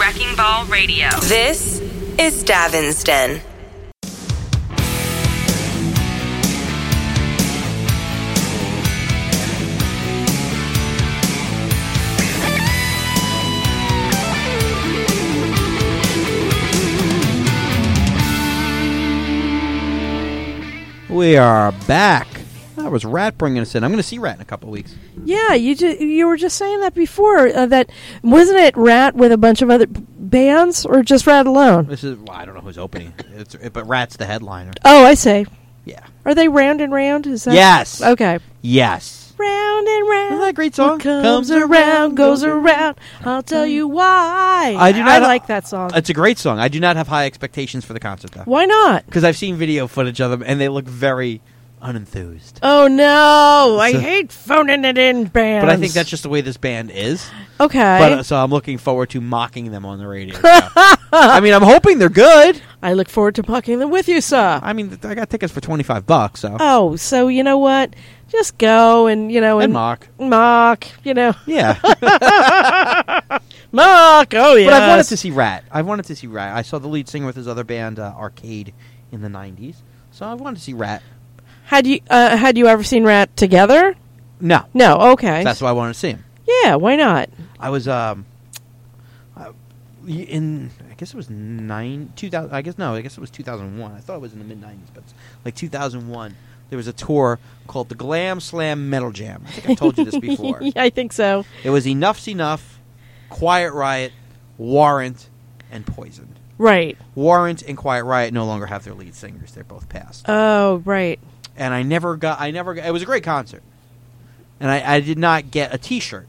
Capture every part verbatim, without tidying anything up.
Wrecking Ball Radio. This is Davin's Den. We are back. That was Rat bringing us in. I'm going to see Rat in a couple of weeks. Yeah, you ju- you were just saying that before. Uh, that wasn't it Rat with a bunch of other b- bands, or just Rat alone? This is well, I don't know who's opening, it's, it, but Rat's the headliner. Oh, I say. Yeah. Are they Round and Round? Is that yes? Okay. Yes. Round and round. Isn't that a great song? What comes, comes around, goes around. I'll tell you why. I do not. I like that song. It's a great song. I do not have high expectations for the concert, though. Why not? Because I've seen video footage of them, and they look very unenthused. Oh no! I So- hate phoning it in bands. But I think that's just the way this band is. okay. But uh, so I'm looking forward to mocking them on the radio. So. I mean, I'm hoping they're good. I look forward to pucking them with you, sir. I mean, I got tickets for twenty-five bucks. So Oh, so you know what? Just go and you know and and mock. mock. You know, Yeah. mock. Oh yeah. But I've wanted to see Rat. I've wanted to see Rat. I saw the lead singer with his other band, uh, Arcade, in the nineties. So I wanted to see Rat. Had you uh, had you ever seen Rat together? No. No. Okay. That's why I wanted to see him. yeah. Why not? I was um uh, in I guess it was nine two thousand. I guess no, I guess it was two thousand one. I thought it was in the mid nineties, but it's like two thousand one. There was a tour called the Glam Slam Metal Jam. I think I told you this before. Yeah, I think so. It was Enough's Enough, Quiet Riot, Warrant, and Poison. Right. Warrant and Quiet Riot no longer have their lead singers. They're both passed. Oh, right. And I never got. I never. Got, it was a great concert, and I, I did not get a T-shirt.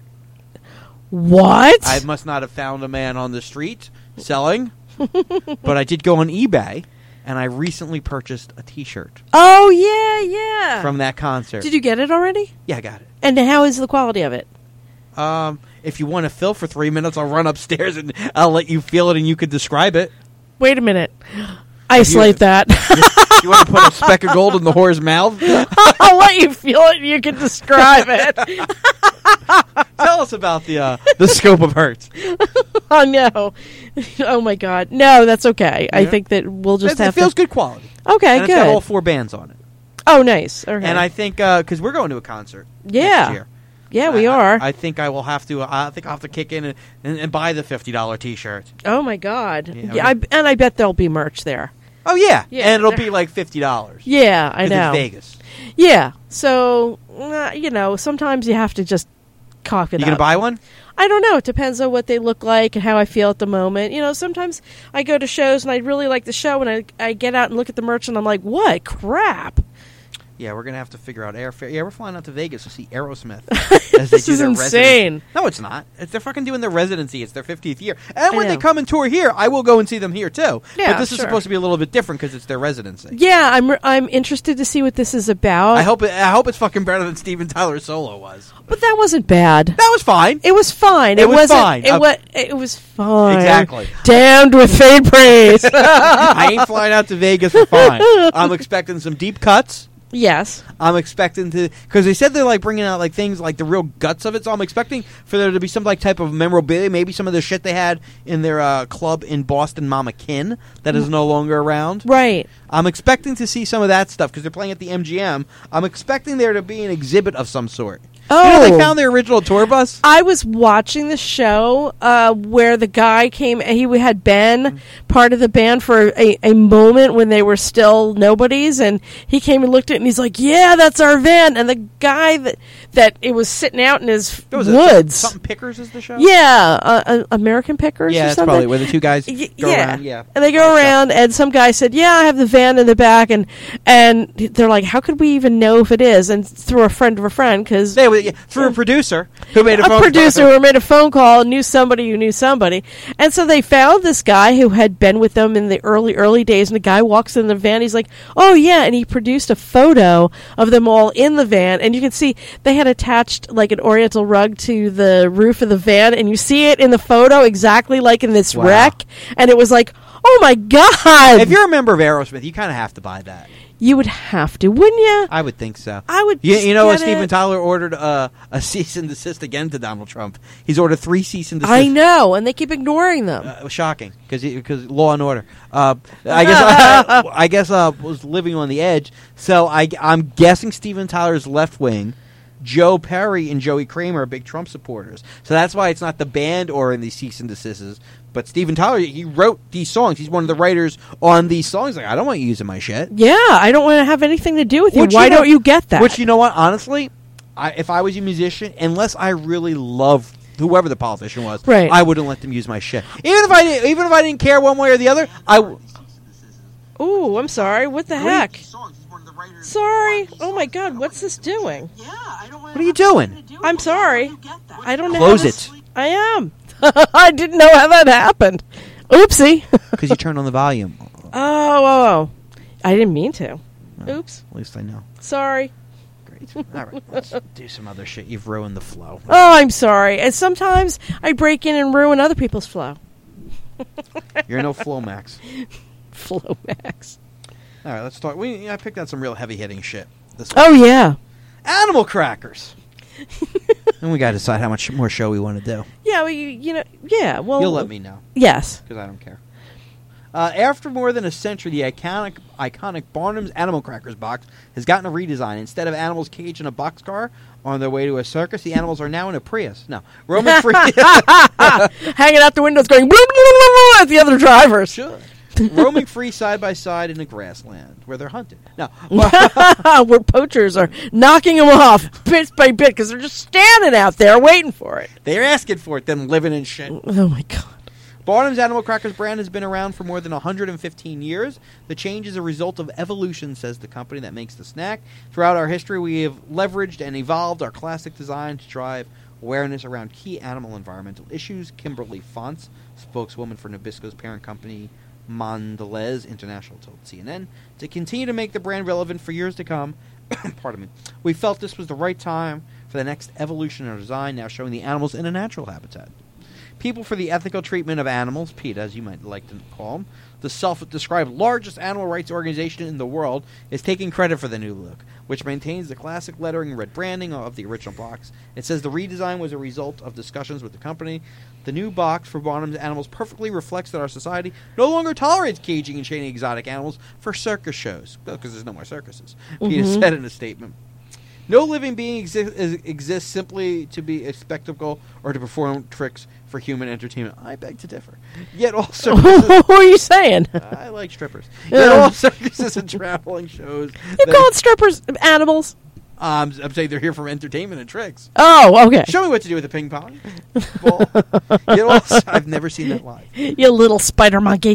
What? I must not have found a man on the street selling, but I did go on eBay, and I recently purchased a T-shirt oh yeah, yeah. from that concert. Did you get it already? Yeah, I got it. And how is the quality of it? Um, if you want to fill for three minutes, I'll run upstairs and I'll let you feel it, and you can describe it. Wait a minute. Isolate that. You want to put a speck of gold in the whore's mouth? I'll let you feel it and you can describe it. Tell us about the uh, the scope of hurt. Oh, no. Oh, my God. No, that's okay. I Yeah. think that we'll just It, have it feels to... good quality. Okay, and good. It's got all four bands on it. Oh, nice. Okay. And I think, because we're going to a concert Yeah. next year. Yeah, we I, are. I, I think I will have to. I think I'll have to kick in and, and, and buy the fifty dollar T-shirt. Oh, my God. Yeah, Yeah, I, and I bet there'll be merch there. Oh yeah, Yeah, and it'll they're- be like fifty dollars. Yeah, I know. It's Vegas. Yeah. So, uh, you know, sometimes you have to just cock it You up. gonna buy one? I don't know. It depends on what they look like and how I feel at the moment. You know, sometimes I go to shows and I really like the show and I, I get out and look at the merch and I'm like, what crap? Yeah, we're gonna have to figure out airfare. Yeah, we're flying out to Vegas to see Aerosmith. as they This do is their insane. residency. No, it's not. It's they're fucking doing their residency. It's their fiftieth year. And I when they know. come and tour here, I will go and see them here too. Yeah, but this is sure. supposed to be a little bit different because it's their residency. Yeah, I'm I'm interested to see what this is about. I hope it, I hope it's fucking better than Steven Tyler's solo was. But that wasn't bad. That was fine. It was fine. It was wasn't, fine. It, Uh, wa- it was fine. Exactly. Damned with faint praise. I ain't flying out to Vegas for fine. I'm expecting some deep cuts. Yes. I'm expecting to, because they said they're like bringing out like things like the real guts of it. So I'm expecting for there to be some like type of memorabilia, maybe some of the shit they had in their uh, club in Boston, Mama Kin, that is no longer around. Right. I'm expecting to see some of that stuff because they're playing at the M G M. I'm expecting there to be an exhibit of some sort. Oh. You know, they found their original tour bus. I was watching the show uh, where the guy came. He had been part of the band for a, a moment when they were still nobodies, and he came and looked at it, and he's like, "Yeah, that's our van." And the guy that that it was sitting out in his What was it? woods. Something Pickers is the show. Yeah, uh, uh, American Pickers. yeah, or that's something. probably where the two guys Y- go yeah. around. Yeah, And they go around, and some guy said, "Yeah, I have the van in the back," and and they're like, "How could we even know if it is?" And through a friend of a friend, because They, yeah, through a producer who made a, a phone producer call. who made a phone call, knew somebody who knew somebody, and so they found this guy who had been with them in the early early days. And the guy walks in the van, he's like, "Oh yeah," and he produced a photo of them all in the van, and you can see they had attached like an Oriental rug to the roof of the van, and you see it in the photo exactly like in this Wow. wreck, and it was like, oh my god! If you're a member of Aerosmith, you kind of have to buy that. You would have to, wouldn't you? I would think so. I would. You, you know, get Steven it. Tyler ordered uh, a cease and desist again to Donald Trump. He's ordered three cease and desist. I know, and they keep ignoring them. Uh, shocking, because because law and order. Uh, I guess I, I guess uh, was living on the edge. So I, I'm guessing Steven Tyler's left wing. Joe Perry and Joey Kramer are big Trump supporters. So that's why it's not the band or in these cease and desists. But Steven Tyler, he wrote these songs. He's one of the writers on these songs. Like, I don't want you using my shit. Yeah, I don't want to have anything to do with you. Which, Why you know- don't you get that? Which, you know what, honestly, I, if I was a musician, unless I really loved whoever the politician was, Right. I wouldn't let them use my shit. Even if I didn't, even if I didn't care one way or the other, I w- Ooh, I'm sorry. What the heck? Sorry. Oh my God, what's this doing? What are you doing? I'm sorry. I don't know. Close how it. this- I am. I didn't know how that happened. Oopsie. Because you turned on the volume. Oh, oh, oh. I didn't mean to. Oops. At least I know. Sorry. Great. All right, let's do some other shit. You've ruined the flow. Oh, I'm sorry. And sometimes I break in and ruin other people's flow. You're no flow max. Flow Max. All right, let's talk. We I picked out some real heavy hitting shit. This week. Oh, yeah. Animal crackers. And we got to decide how much more show we want to do. Yeah, well, you, you know, yeah. Well, You'll let me know. Yes. Because I don't care. Uh, after more than a century, the iconic iconic Barnum's Animal Crackers box has gotten a redesign. Instead of animals caged in a boxcar on their way to a circus, the animals are now in a Prius. No, roaming free. Hanging out the windows going, blah, blah, blah, blah, at the other drivers. Sure. Roaming free side by side in a grassland where they're hunted. No, Where poachers are knocking them off bit by bit because they're just standing out there waiting for it. they're asking for it, them living in shit. Oh, my God. Barnum's Animal Crackers brand has been around for more than one hundred fifteen years. The change is a result of evolution, says the company that makes the snack. Throughout our history, we have leveraged and evolved our classic design to drive awareness around key animal environmental issues. Kimberly Fonts, spokeswoman for Nabisco's parent company, Mondelez International, told C N N, to continue to make the brand relevant for years to come. Pardon me. We felt this was the right time for the next evolution in our design, now showing the animals in a natural habitat. People for the Ethical Treatment of Animals, PETA, as you might like to call them, the self-described largest animal rights organization in the world, is taking credit for the new look, which maintains the classic lettering and red branding of the original box. It says the redesign was a result of discussions with the company. The new box for Barnum's Animals perfectly reflects that our society no longer tolerates caging and chaining exotic animals for circus shows, because there's no more circuses, mm-hmm. PETA said in a statement. No living being exi- exists simply to be a spectacle or to perform tricks for human entertainment. I beg to differ. Yet all circuses... What are you saying? I like strippers. Yet all circuses and traveling shows... You call it strippers animals? Um, I'm saying they're here for entertainment and tricks. Oh, okay. Show me what to do with a ping pong ball. Yet all, I've never seen that live. You little spider monkey.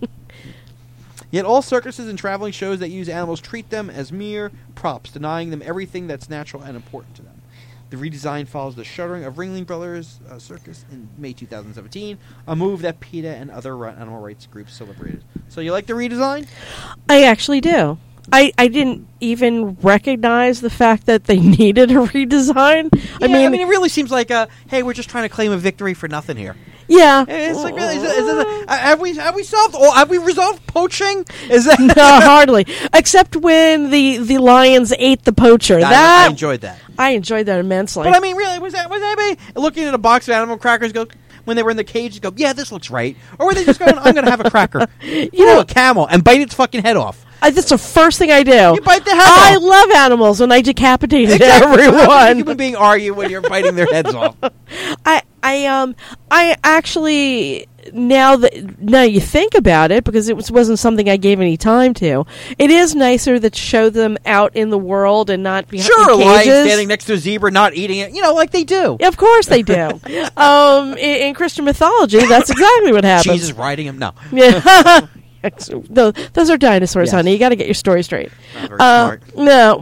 Yet all circuses and traveling shows that use animals treat them as mere props, denying them everything that's natural and important to them. The redesign follows the shuttering of Ringling Brothers uh, Circus in May two thousand seventeen, a move that PETA and other animal rights groups celebrated. So you like the redesign? I actually do. I, I didn't even recognize the fact that they needed a redesign. Yeah, I mean, I mean, it really seems like, a, hey, we're just trying to claim a victory for nothing here. yeah. It's like, really, is it, is it a, have we have we solved? Or have we resolved poaching? Is that No, hardly. Except when the, the lions ate the poacher. I, that I enjoyed that. I enjoyed that immensely. But I mean, really, was that was anybody looking at a box of animal crackers go when they were in the cage? Go, yeah, this looks right, or were they just going, I'm going to have a cracker, you know, a camel, and bite its fucking head off? I, that's the first thing I do. You bite the head I off. love animals, and I decapitated Exactly. How does a everyone. human being argue when you're biting their heads off? I I um I actually now that now you think about it, because it was, wasn't something I gave any time to. It is nicer to show them out in the world and not behind Sure, in like cages. standing next to a zebra, not eating it, you know, like they do. Of course they do. um, in, in Christian mythology, that's exactly what happens. Jesus riding him. No, Yeah. No, those are dinosaurs, Yes. honey. You got to get your story straight. Not very Uh, smart. No.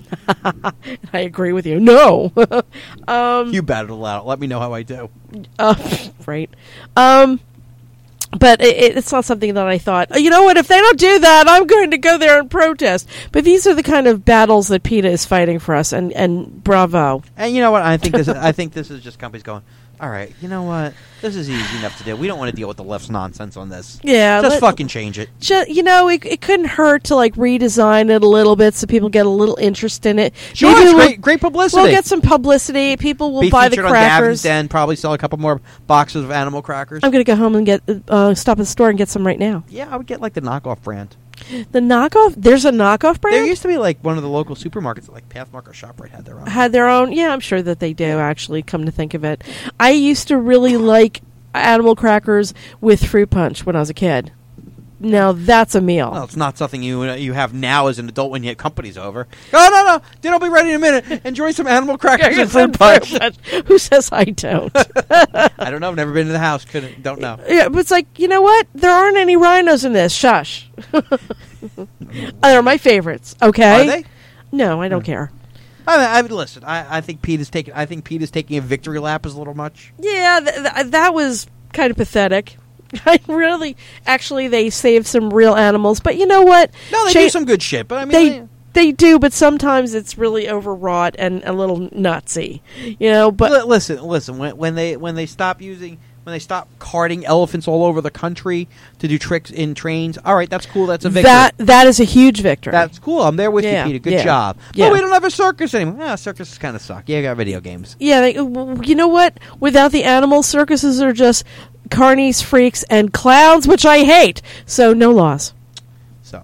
I agree with you. No. um, You battled it out. Let me know how I do. uh, right. Um, but it, it's not something that I thought, you know what, if they don't do that, I'm going to go there and protest. But these are the kind of battles that PETA is fighting for us, and, and bravo. And you know what? I think this. I think this is just companies going, all right, you know what? This is easy enough to do. We don't want to deal with the left's nonsense on this. Yeah, Just let- fucking change it. Ju- you know, it, it couldn't hurt to like redesign it a little bit so people get a little interest in it. Sure, Maybe it's we'll, great, great publicity. we'll get some publicity. People will Be buy the featured on Gavin's crackers. Den, probably sell a couple more boxes of animal crackers. I'm going to go home and get uh, stop at the store and get some right now. Yeah, I would get like the knockoff brand. The knockoff? There's a knockoff brand? There used to be like one of the local supermarkets, like Pathmark or ShopRite, had their own. Had their own. Yeah, I'm sure that they do, actually, come to think of it. I used to really like animal crackers with fruit punch when I was a kid. Now, that's a meal. Well, it's not something you uh, you have now as an adult when you have companies over. Oh, no, no. Then I'll be ready in a minute. Enjoy some animal crackers and fruit punch. Who says I don't? I don't know. I've never been to the house. Couldn't. Don't know. Yeah, but it's like, you know what? There aren't any rhinos in this. Shush. They're my favorites. Okay. Are they? No, I don't care. I mean, I mean, listen. I, I think Pete is taking. I think Pete is taking a victory lap is a little much. Yeah, th- th- that was kind of pathetic. I really, actually, they saved some real animals, but you know what? No, they Cha- do some good shit. But I mean, They they do, but sometimes it's really overwrought and a little nutsy, you know. But Li- listen, listen. When, when they when they stop using when they stop carting elephants all over the country to do tricks in trains, all right, that's cool. That's a victory. that that is a huge victory. That's cool. I'm there with Yeah, you, Peter. Good yeah, job. yeah. But we don't have a circus anymore. Yeah, circuses kind of suck. Yeah, I got video games. Yeah, they, w- you know what? Without the animals, circuses are just carnies, freaks, and clowns, which I hate. So no laws. So,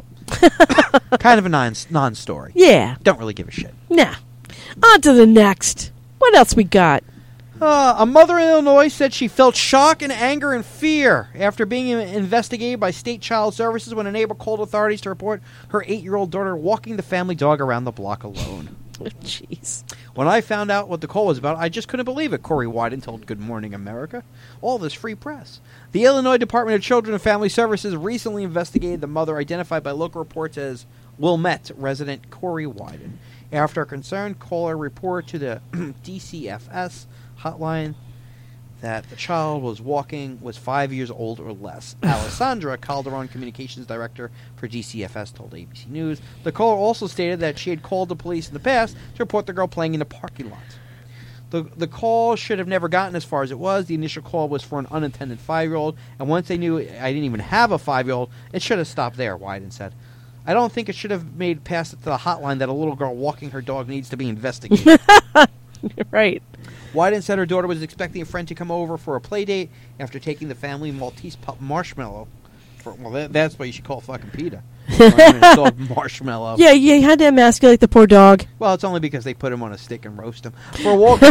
kind of a non non story. Yeah, Don't really give a shit. nah. On to the next. What else we got? Uh, a mother in Illinois said she felt shock and anger and fear after being in- investigated by state child services when a neighbor called authorities to report her eight-year-old daughter walking the family dog around the block alone. Jeez. When I found out what the call was about, I just couldn't believe it, Corey Wyden told Good Morning America. All this free press. The Illinois Department of Children and Family Services recently investigated the mother identified by local reports as Wilmette resident Corey Wyden. After a concerned caller reported to the D C F S hotline that the child was walking was five years old or less. Alessandra Calderon, communications director for D C F S, told A B C News. The caller also stated that she had called the police in the past to report the girl playing in the parking lot. The the call should have never gotten as far as it was. The initial call was for an unattended five-year-old, and once they knew I didn't even have a five-year-old, it should have stopped there, Wyden said. I don't think it should have made past it to the hotline that a little girl walking her dog needs to be investigated. Right. Wyden said her daughter was expecting a friend to come over for a play date after taking the family Maltese pup Marshmallow. For, well, that, that's what you should call fucking PETA. Dog Marshmallow. Yeah, you had to emasculate the poor dog. Well, it's only because they put him on a stick and roast him for a walk.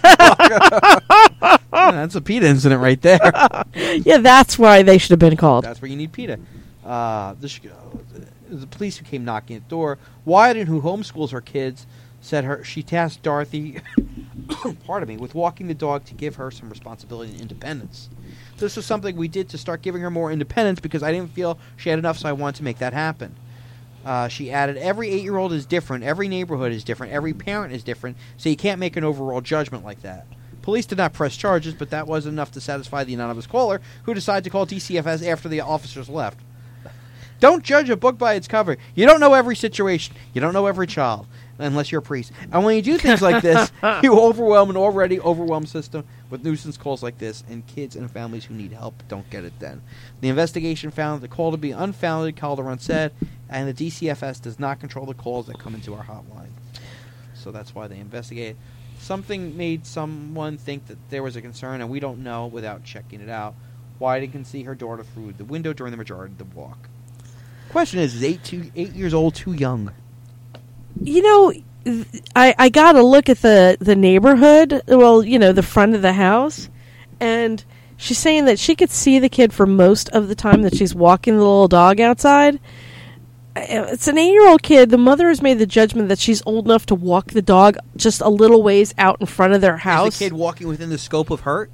That's a PETA incident right there. Yeah, that's why they should have been called. That's where you need PETA. Uh, the, sh- the police who came knocking at the door. Wyden, who homeschools her kids, said her she tasked Dorothy, pardon me, with walking the dog to give her some responsibility and independence. This was something we did to start giving her more independence because I didn't feel she had enough, so I wanted to make that happen. Uh, she added, every eight-year-old is different, every neighborhood is different, every parent is different, so you can't make an overall judgment like that. Police did not press charges, but that was enough to satisfy the anonymous caller, who decided to call D C F S after the officers left. Don't judge a book by its cover. You don't know every situation. You don't know every child, unless you're a priest. And when you do things like this, you overwhelm an already overwhelmed system with nuisance calls like this, and kids and families who need help don't get it then. The investigation found the call to be unfounded, Calderon said, and the D C F S does not control the calls that come into our hotline. So that's why they investigate. Something made someone think that there was a concern, and we don't know without checking it out. Wyden can see her daughter through the window during the majority of the walk. Question is, is eight, two, eight years old too young? You know, th- I, I got to look at the, the neighborhood, well, you know, the front of the house, and she's saying that she could see the kid for most of the time that she's walking the little dog outside. It's an eight-year-old kid. The mother has made the judgment that she's old enough to walk the dog just a little ways out in front of their house. Is the kid walking within the scope of hurt?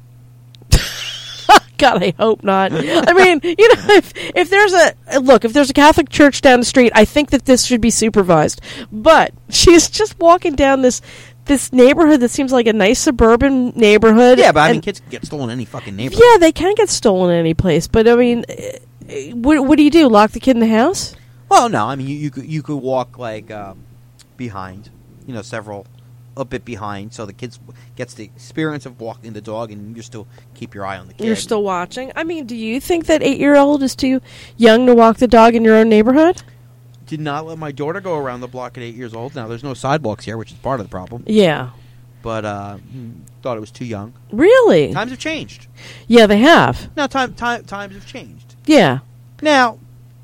God, I hope not. I mean, you know, if if there's a look, if there's a Catholic church down the street, I think that this should be supervised. But she's just walking down this this neighborhood that seems like a nice suburban neighborhood. Yeah, but I mean, and- kids can get stolen in any fucking neighborhood. yeah, they can get stolen any place. But I mean, eh, what what do you do? Lock the kid in the house? Well, no, I mean, you, you could you could walk like um, behind, you know, several a bit behind, so the kid gets the experience of walking the dog, and you still keep your eye on the kid. You're still watching. I mean, do you think that eight-year-old is too young to walk the dog in your own neighborhood? Did not let my daughter go around the block at eight years old. Now, there's no sidewalks here, which is part of the problem. Yeah. But uh, thought it was too young. Really? Times have changed. Yeah, they have. Now, time, time, times have changed. Yeah. Now,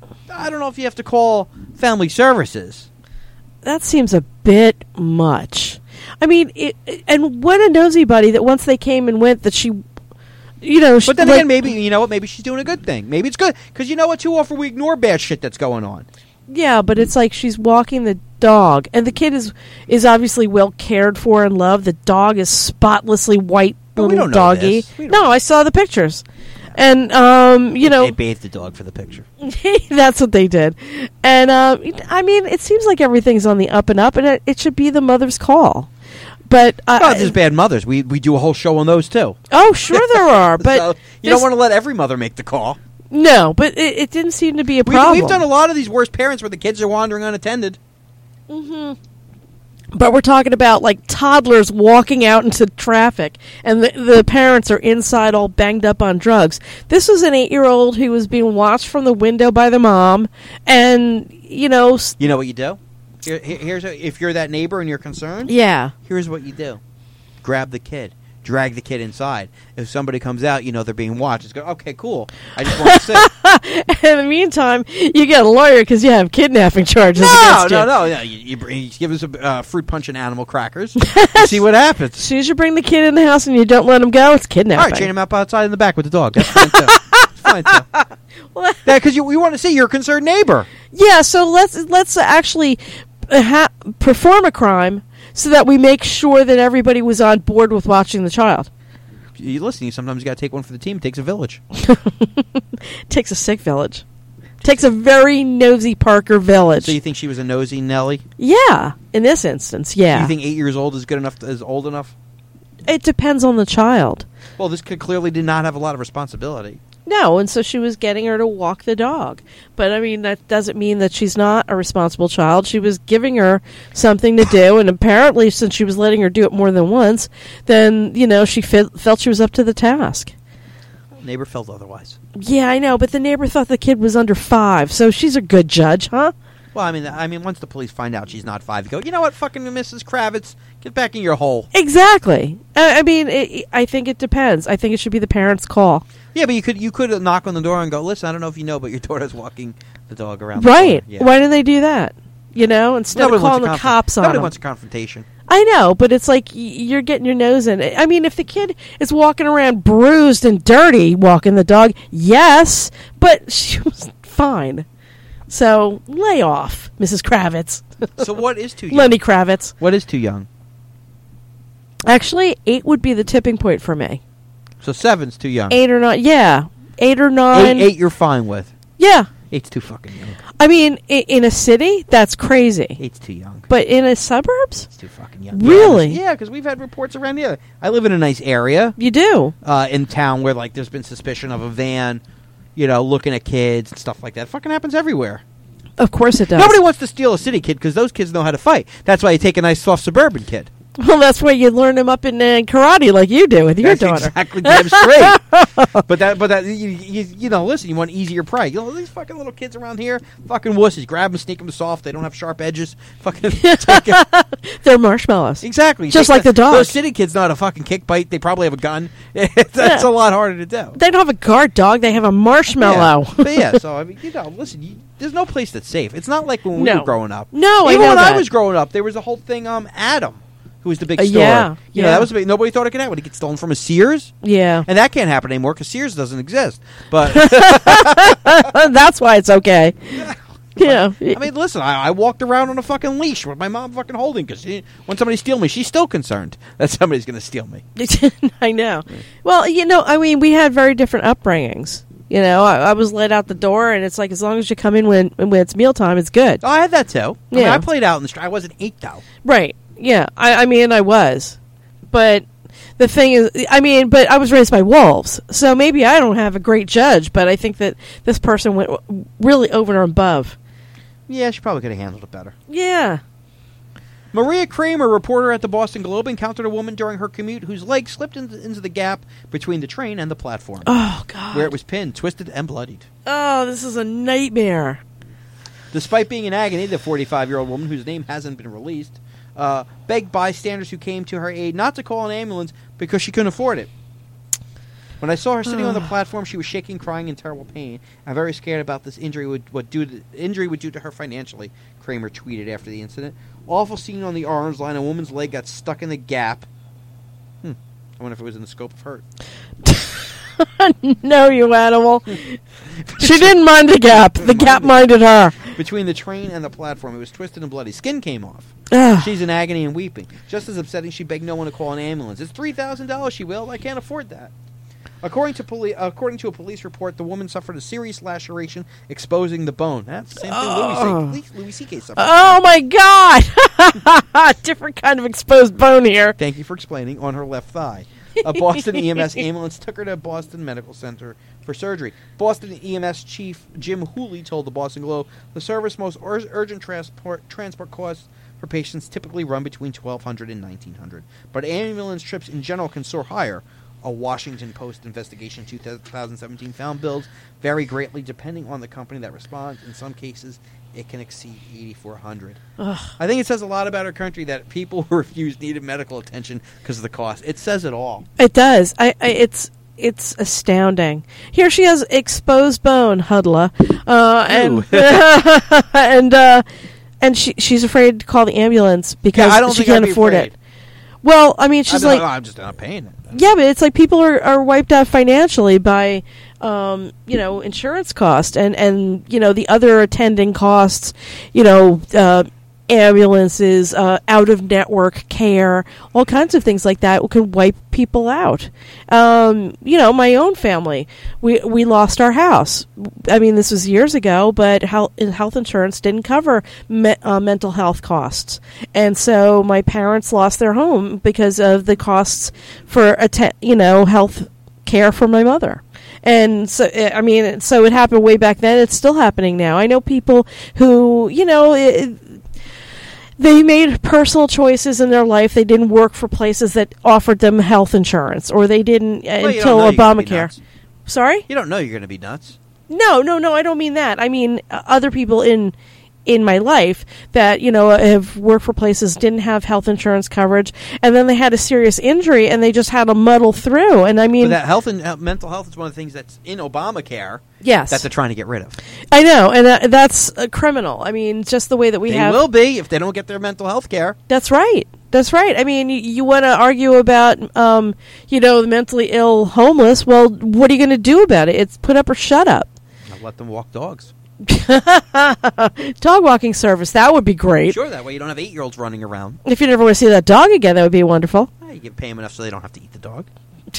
I don't know if you have to call family services. That seems a bit much. I mean, it, and what a nosy buddy that once they came and went that she, you know. She, but then like, again, maybe, you know what, maybe she's doing a good thing. Maybe it's good. Because you know what, too often we ignore bad shit that's going on. Yeah, but it's like she's walking the dog, and the kid is is obviously well cared for and loved. The dog is spotlessly white But we little don't know doggy. this. We don't No, I saw the pictures. And, um, you know. They bathed the dog for the picture. That's what they did. And, uh, I mean, it seems like everything's on the up and up, and it, it should be the mother's call. But uh, Oh, there's bad mothers. We we do a whole show on those, too. Oh, sure there are. But so you don't want to let every mother make the call. No, but it, it didn't seem to be a We, problem. we've done a lot of these worst parents where the kids are wandering unattended. Mm-hmm. But we're talking about, like, toddlers walking out into traffic, and the, the parents are inside all banged up on drugs. This was an eight-year-old who was being watched from the window by the mom, and, you know... S- You know what you do? Here, here- here's a, if you're that neighbor and you're concerned, yeah. here's what you do. Grab the kid. Drag the kid inside. If somebody comes out, you know they're being watched. Just go, okay, cool. I just want to sit. In the meantime, you get a lawyer because you have kidnapping charges No, against no, you. no, no. You, you, bring- you give us a uh, fruit punch and animal crackers. You see what happens. As soon as you bring the kid in the house and you don't let him go, it's kidnapping. All right, chain him up outside in the back with the dog. That's fine, too. It's fine, too. Well, Yeah, because you, we want to see your concerned neighbor. yeah, so let's let's actually uh, ha- perform a crime so that we make sure that everybody was on board with watching the child. You listen, you sometimes you got to take one for the team. It takes a village. Takes a sick village. Takes a very nosy Parker village. So you think she was a nosy Nelly? Yeah, in this instance, yeah. Do you think eight years old is good enough? To, is old enough? It depends on the child. Well, this kid clearly did not have a lot of responsibility. No, and so she was getting her to walk the dog. But, I mean, that doesn't mean that she's not a responsible child. She was giving her something to do, and apparently, since she was letting her do it more than once, then, you know, she fe- felt she was up to the task. Neighbor felt otherwise. Yeah, I know, but the neighbor thought the kid was under five, so she's a good judge, huh? Well, I mean, I mean, once the police find out she's not five, you go, you know what, fucking Missus Kravitz, get back in your hole. Exactly. I, I mean, it, I think it depends. I think it should be the parents' call. Yeah, but you could you could knock on the door and go, listen, I don't know if you know, but your daughter's walking the dog around. Right. The yeah. Why didn't they do that? You know, instead Nobody of calling the wants a cops conf- on Nobody them. wants a confrontation. I know, but it's like y- you're getting your nose in it. I mean, if the kid is walking around bruised and dirty walking the dog, yes, but she was fine. So lay off, Missus Kravitz. So what is too young? Lenny Kravitz. What is too young? Actually, eight would be the tipping point for me. So seven's too young. Eight or nine, yeah. Eight or Eight, nine. eight you're fine with. Yeah. Eight's too fucking young. I mean, i- in a city, that's crazy. Eight's too young. But in a suburbs, It's too fucking young. Really? Yeah, because we've had reports around here. I live in a nice area you do. uh, in town where like there's been suspicion of a van, you know, looking at kids and stuff like that. It fucking happens everywhere. Of course it does. Nobody wants to steal a city kid because those kids know how to fight. That's why you take a nice soft suburban kid. Well, that's why you learn them up in uh, karate like you do with your That's daughter. exactly damn straight. But that, but that, you, you, you know, listen, you want easier prey. You know, these fucking little kids around here, fucking wussies. Grab them, sneak them soft. They don't have sharp edges. Fucking take it. They're marshmallows. Exactly. Just Take like the dog. Those city kids know how to fucking kick bite. They probably have a gun. That's Yeah. a lot harder to do. They don't have a guard dog. They have a marshmallow. Yeah. But yeah, so I mean, you know, listen, you, there's no place that's safe. It's not like when we No. were growing up. No, I even know when I that. was growing up, there was a whole thing. Um, Adam, who was the big Uh, store. yeah, you know, yeah. that was a big, nobody thought it could happen. Would it get stolen from a Sears? Yeah. And that can't happen anymore because Sears doesn't exist. But That's why it's okay. Yeah. I mean, listen, I, I walked around on a fucking leash with my mom fucking holding because when somebody steal me, she's still concerned that somebody's going to steal me. I know. Well, you know, I mean, we had very different upbringings. You know, I, I was let out the door, and it's like as long as you come in when when it's mealtime, it's good. Oh, I had that too. I mean, Yeah. I played out in the street. I wasn't eight though. Right. Yeah. I, I mean, I was. But the thing is, I mean, but I was raised by wolves. So maybe I don't have a great judge, but I think that this person went really over and above. Yeah, she probably could have handled it better. Yeah. Maria Kramer, reporter at the Boston Globe, encountered a woman during her commute whose leg slipped into, into the gap between the train and the platform. Oh, God. Where it was pinned, twisted, and bloodied. Oh, this is a nightmare. Despite being in agony, the forty-five-year-old woman, whose name hasn't been released, uh, begged bystanders who came to her aid not to call an ambulance because she couldn't afford it. When I saw her sitting on the platform, she was shaking, crying in terrible pain. I'm very scared about this injury would what do to, injury would do to her financially, Kramer tweeted after the incident. Awful scene on the orange line. A woman's leg got stuck in the gap. Hmm. I wonder if it was in the scope of hurt. No, you animal. She didn't mind the gap. The gap minded her. Between the train and the platform, it was twisted and bloody. Skin came off. Ugh. She's in agony and weeping. Just as upsetting, she begged no one to call an ambulance. It's three thousand dollars, she wailed. I can't afford that. According to, poli- according to a police report, the woman suffered a serious laceration exposing the bone. That's the same thing Oh. Louis C. Louis C K suffered. Oh, my God. Different kind of exposed bone here. Thank you for explaining. On her left thigh. A Boston E M S ambulance took her to Boston Medical Center for surgery. Boston E M S chief Jim Hooley told the Boston Globe the service most ur- urgent transport transport costs for patients typically run between twelve hundred dollars and nineteen hundred dollars. But ambulance trips in general can soar higher. A Washington Post investigation in two thousand seventeen found bills vary greatly depending on the company that responds. In some cases, it can exceed eight thousand four hundred dollars. I think it says a lot about our country that people who refuse needed medical attention because of the cost. It says it all. It does. I, I it's it's astounding. Here she has exposed bone, Hudla, uh, and and uh, and she she's afraid to call the ambulance because Yeah, I don't she think I'd can't be afford afraid. it. Well, I mean, she's I'd be like, "Oh, I'm just not paying it. yeah, but it's like people are, are wiped out financially by, um, you know, insurance cost and, and, you know, the other attending costs, you know, uh, ambulances, uh, out-of-network care, all kinds of things like that can wipe people out. Um, you know, my own family, we we lost our house. I mean, this was years ago, but health, health insurance didn't cover me, uh, mental health costs. And so my parents lost their home because of the costs for, atten- you know, health care for my mother. And so, I mean, so it happened way back then. It's still happening now. I know people who, you know, it, they made personal choices in their life. They didn't work for places that offered them health insurance, or they didn't uh, Well, you until don't know you're gonna be Obamacare. nuts. Sorry? You don't know you're going to be nuts. No, no, no. I don't mean that. I mean uh, other people in in my life that, you know, have worked for places, didn't have health insurance coverage, and then they had a serious injury, and they just had to muddle through. And I mean, But that health and uh, mental health is one of the things that's in Obamacare yes, that they're trying to get rid of. I know, and uh, that's uh, criminal. I mean, just the way that we They have. will be if they don't get their mental health care. That's right. That's right. I mean, you, you want to argue about, um, you know, the mentally ill homeless. Well, what are you going to do about it? It's put up or shut up. I'll let them walk dogs. Dog walking service. That would be great. Sure, that way you don't have eight-year-olds running around. If you never want to see that dog again, that would be wonderful. Eh, you can pay them enough so they don't have to eat the dog.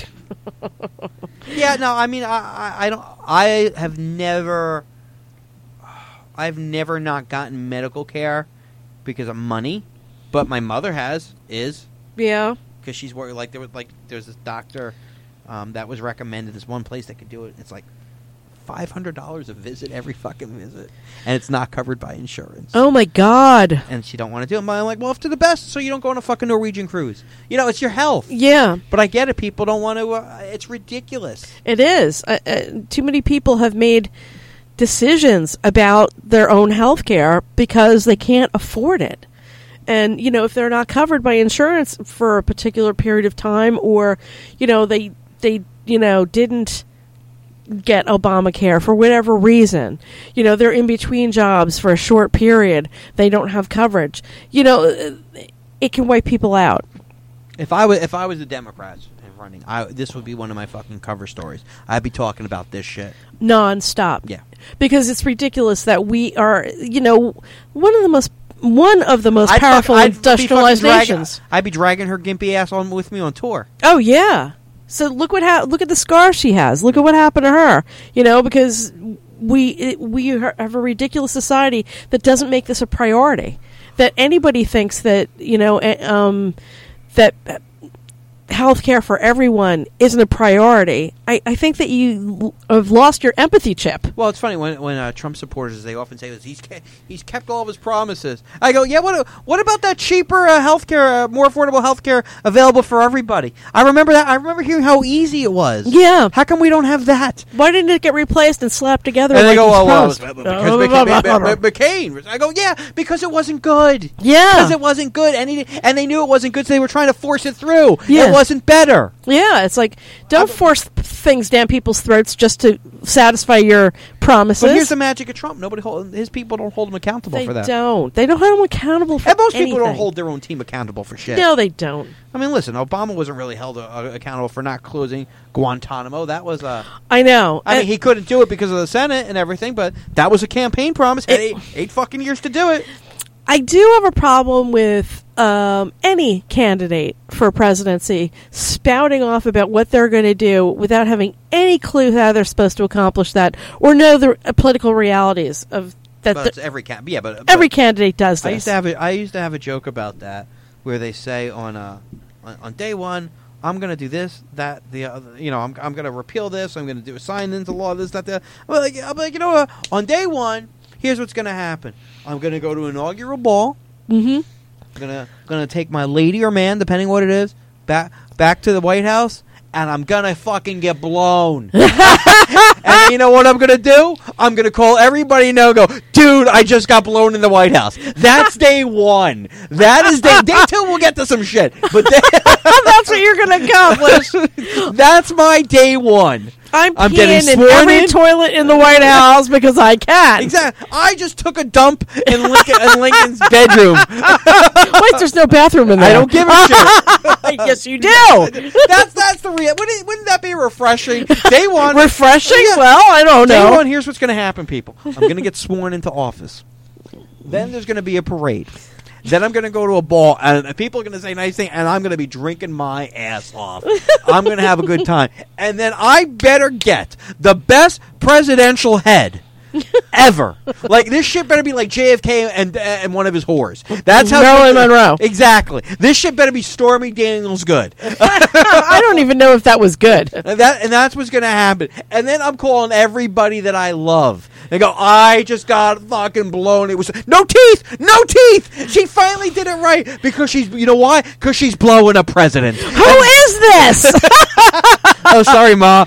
Yeah, no, I mean, I, I, I don't. I have never, I've never not gotten medical care because of money, but my mother has is Yeah. because she's worried. Like there was like there's this doctor um, that was recommended. This one place that could do it. It's like five hundred dollars a visit every fucking visit, and it's not covered by insurance. Oh my God. And she don't want to do it. I'm like, well, if to the best, so you don't go on a fucking Norwegian cruise. You know, it's your health. Yeah, But I get it. People don't want to. Uh, it's ridiculous. it is. Uh, uh, too many people have made decisions about their own health care because they can't afford it. And, you know, if they're not covered by insurance for a particular period of time, or, you know, they, they you know, didn't get Obamacare for whatever reason, you know, they're in between jobs for a short period, they don't have coverage, you know, it can wipe people out. If I was, if I was a Democrat and running, I, this would be one of my fucking cover stories. I'd be talking about this shit Non-stop. Yeah, Because it's ridiculous that we are, you know, one of the most one of the most I'd powerful fuck- I'd be industrialized fucking dragging- nations. I'd be dragging her gimpy ass on with me on tour. Oh yeah. So look what ha- look at the scar she has. Look at what happened to her. You know, because we it, we have a ridiculous society that doesn't make this a priority. That anybody thinks that, you know, uh, um, that health care for everyone isn't a priority, I, I think that you l- have lost your empathy chip. Well, it's funny when when uh, Trump supporters, they often say this, he's ke- he's kept all of his promises. I go, yeah, what what about that cheaper uh, health care, uh, more affordable health care available for everybody? I remember that. I remember hearing how easy it was. Yeah. How come we don't have that? Why didn't it get replaced and slapped together? And like they go, it's oh, well, supposed? because McCain, McCain. I go, yeah, because it wasn't good. Yeah. Because it wasn't good. And, he, and they knew it wasn't good, so they were trying to force it through. Yeah. It wasn't better. Yeah, it's like, don't I'm, force things down people's throats just to satisfy your promises. But here's the magic of Trump. Nobody hold, his people don't hold him accountable they for that. They don't. They don't hold him accountable for And most anything. people don't hold their own team accountable for shit. No, they don't. I mean, listen, Obama wasn't really held uh, accountable for not closing Guantanamo. That was a... I know. I and mean, he couldn't do it because of the Senate and everything, but that was a campaign promise. Had It- eight, eight fucking years to do it. I do have a problem with um, any candidate for presidency spouting off about what they're going to do without having any clue how they're supposed to accomplish that or know the uh, political realities of that. But the- it's every can- yeah, but, every but candidate does this. I used to have a, I used to have a joke about that where they say on uh, on, on day one, I'm going to do this, that, the other. You know, I'm I'm going to repeal this. I'm going to do sign into law this, that, that. Well, like, I'm like, you know what? On day one, here's what's going to happen. I'm going to go to an inaugural ball. Mm-hmm. I'm gonna gonna take my lady or man, depending what it is, back back to the White House, and I'm gonna fucking get blown. And then you know what I'm gonna do? I'm gonna call everybody and know, go, dude, I just got blown in the White House. That's day one. That is day day two. We'll get to some shit, but day- That's what you're going to accomplish. that's my day one. I'm, I'm getting peeing in sworn every in. toilet in the White House because I can. Exactly. I just took a dump in Lincoln in Lincoln's bedroom. Wait, there's no bathroom in there. I don't give a shit. Yes, you do. That's that's the real. Wouldn't, wouldn't that be refreshing? Day one, Refreshing? Yeah. Well, I don't Day know. one. Here's what's going to happen, people. I'm going to get sworn into office. Then there's going to be a parade. Then I'm going to go to a ball, and people are going to say nice things, and I'm going to be drinking my ass off. I'm going to have a good time. And then I better get the best presidential head ever. Like, this shit better be like J F K and uh, and one of his whores. That's how Marilyn Monroe. Exactly. This shit better be Stormy Daniels good. I don't even know if that was good. And that and that's what's going to happen. And then I'm calling everybody that I love. They go, I just got fucking blown. It was no teeth, no teeth. She finally did it right because she's, you know why? Because she's blowing a president. Who is this? Oh, sorry, Ma.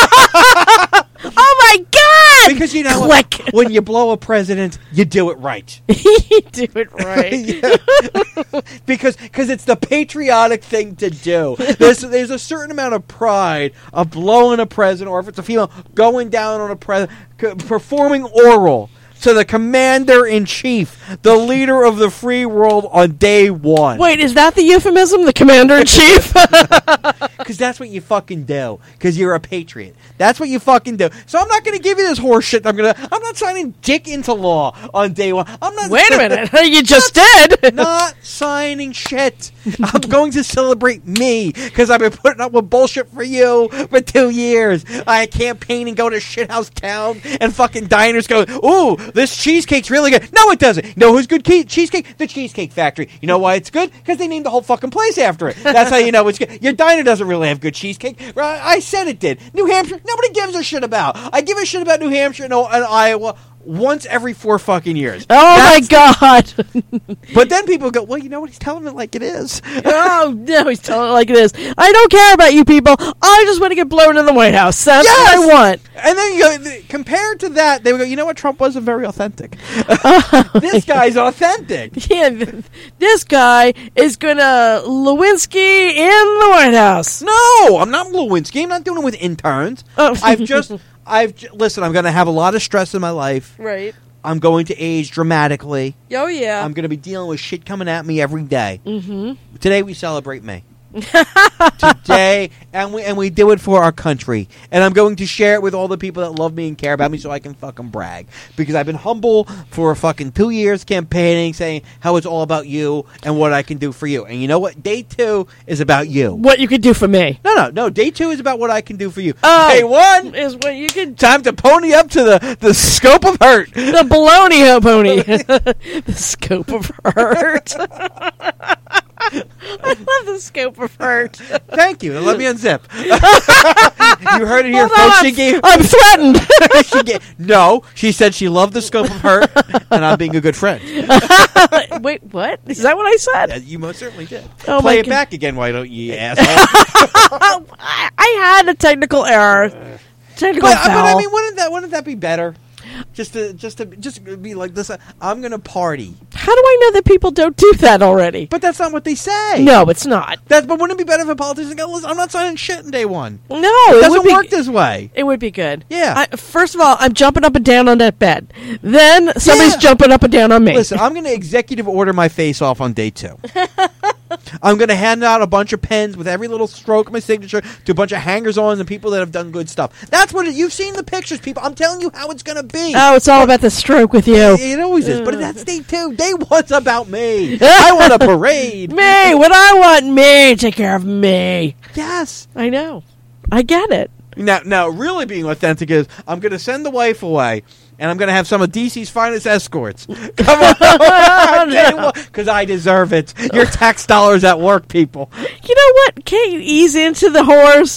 Oh my God! Because you know Click. what? When you blow a president, you do it right. You do it right. Yeah. because cause it's the patriotic thing to do. There's there's a certain amount of pride of blowing a president, or if it's a female, going down on a president, performing oral to the commander-in-chief, the leader of the free world on day one. Wait, is that the euphemism? The commander-in-chief? Because that's what you fucking do. Because you're a patriot. That's what you fucking do. So I'm not going to give you this horse shit. I'm gonna. I'm not signing dick into law on day one. I'm not. Wait a minute. You just did. Not signing shit. I'm going to celebrate me because I've been putting up with bullshit for you for two years. I campaign and go to shithouse town and fucking diners go, ooh, this cheesecake's really good. No, it doesn't. You know who's good ke- cheesecake? The Cheesecake Factory. You know why it's good? Because they named the whole fucking place after it. That's how you know it's good. Your diner doesn't really have good cheesecake. I said it did. New Hampshire, nobody gives a shit about. I give a shit about New Hampshire and, and Iowa once every four fucking years. Oh That's my God. But then people go, well, you know what? He's telling it like it is. Oh, no, he's telling it like it is. I don't care about you people. I just want to get blown in the White House. That's Yes! what I want. And then you go, th- compared to that, they would go, you know what? Trump wasn't very authentic. This guy's authentic. Yeah, th- this guy is going to Lewinsky in the White House. No, I'm not Lewinsky. I'm not doing it with interns. Oh. I've just, I've j- listen. I'm going to have a lot of stress in my life. Right. I'm going to age dramatically. Oh, yeah. I'm going to be dealing with shit coming at me every day. Mm-hmm. Today we celebrate me. Today, and we and we do it for our country. And I'm going to share it with all the people that love me and care about me, so I can fucking brag. Because I've been humble for fucking two years campaigning, saying how it's all about you and what I can do for you. And you know what? Day two is about you. What you could do for me. No, no, no. Day two is about what I can do for you. Oh. Day one Is what you could... time to pony up to the, the scope of hurt. The baloney pony. The scope of hurt. I love the scope of hurt. Thank you. Let me unzip. You heard it here, Hold on, folks. She I'm, gave. I'm threatened. she gave. No, she said she loved the scope of hurt, and I'm being a good friend. Wait, what? Is that what I said? Yeah, you most certainly did. Oh, Play my it God. back again, why don't you, asshole? I, I had a technical error. Technical But, but foul. I mean, wouldn't that wouldn't that be better? Just to just to just be like, listen, I'm gonna party. How do I know that people don't do that already? But that's not what they say. No, it's not. That, but wouldn't it be better if a politician go, listen, I'm not signing shit in day one. No, It it doesn't would be, work this way. It would be good. Yeah. I, first of all, I'm jumping up and down on that bed. Then somebody's Yeah. jumping up and down on me. Listen, I'm going to executive order my face off on day two. I'm going to hand out a bunch of pens with every little stroke of my signature to a bunch of hangers-ons and people that have done good stuff. That's what it, you've seen the pictures, people. I'm telling you how it's going to be. Oh, it's all about the stroke with you. It, it always is, but that's day two. Day one's about me. I want a parade. Me, what I want, me, take care of me. Yes. I know. I get it. Now, now, really being authentic is I'm going to send the wife away, and I'm going to have some of D C's finest escorts. Come on, because I deserve it. Your tax dollars at work, people. You know what? Can't you ease into the horse?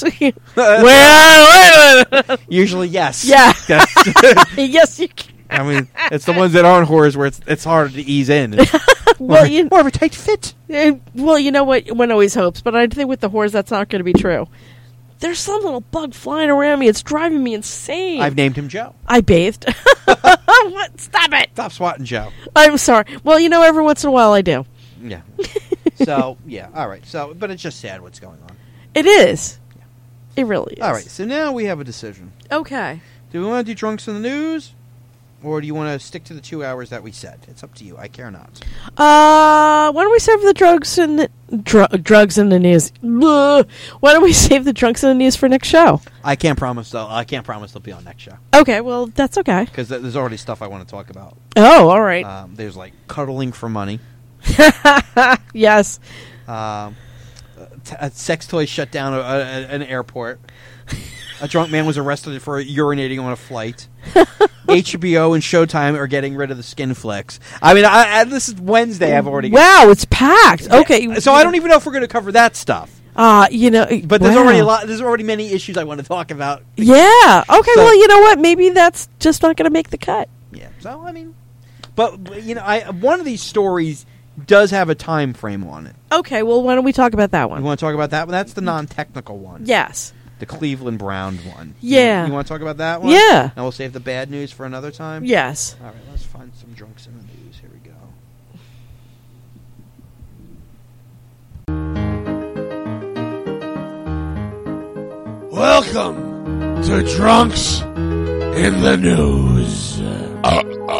well, wait a minute. Usually, yes. Yeah. That's- Yes, you can. I mean, it's the ones that aren't whores where it's it's harder to ease in. Well, or, you, or of a tight fit. uh, well, you know what? One always hopes, but I think with the horse, that's not going to be true. There's some little bug flying around me. It's driving me insane. I've named him Joe. I bathed. What? Stop it. Stop swatting Joe. I'm sorry. Well, you know, every once in a while I do. Yeah. So, yeah, all right. So, but it's just sad what's going on. It is. It really is. All right, so now we have a decision. Okay. Do we want to do Drunks in the News? Or do you want to stick to the two hours that we said? It's up to you. I care not. Uh, why don't we save the drugs and the, dr- drugs in the news? Blah. Why don't we save the drunks in the news for next show? I can't promise, though. I can't promise they'll be on next show. Okay, well, that's okay. Because th- there's already stuff I want to talk about. Oh, all right. Um, there's, like, cuddling for money. Yes. Um, t- a sex toy shut down a, a, an airport. A drunk man was arrested for urinating on a flight. H B O and Showtime are getting rid of the skin flicks. I mean, I, I, this is Wednesday. I've already. Wow, it's packed. Okay. So I don't even know if we're going to cover that stuff. Uh, you know, But there's wow. already a lot. There's already many issues I want to talk about. Yeah. Okay. So- well, you know what? Maybe that's just not going to make the cut. Yeah. So I mean, but, but you know, I one of these stories does have a time frame on it. Okay. Well, why don't we talk about that You one? want to talk about that one? That's the non-technical one. Yes. The Cleveland Brown one. Yeah. You, you want to talk about that one? Yeah. And we'll save the bad news for another time? Yes. All right, let's find some drunks in the news. Here we go. Welcome to Drunks in the News. Uh,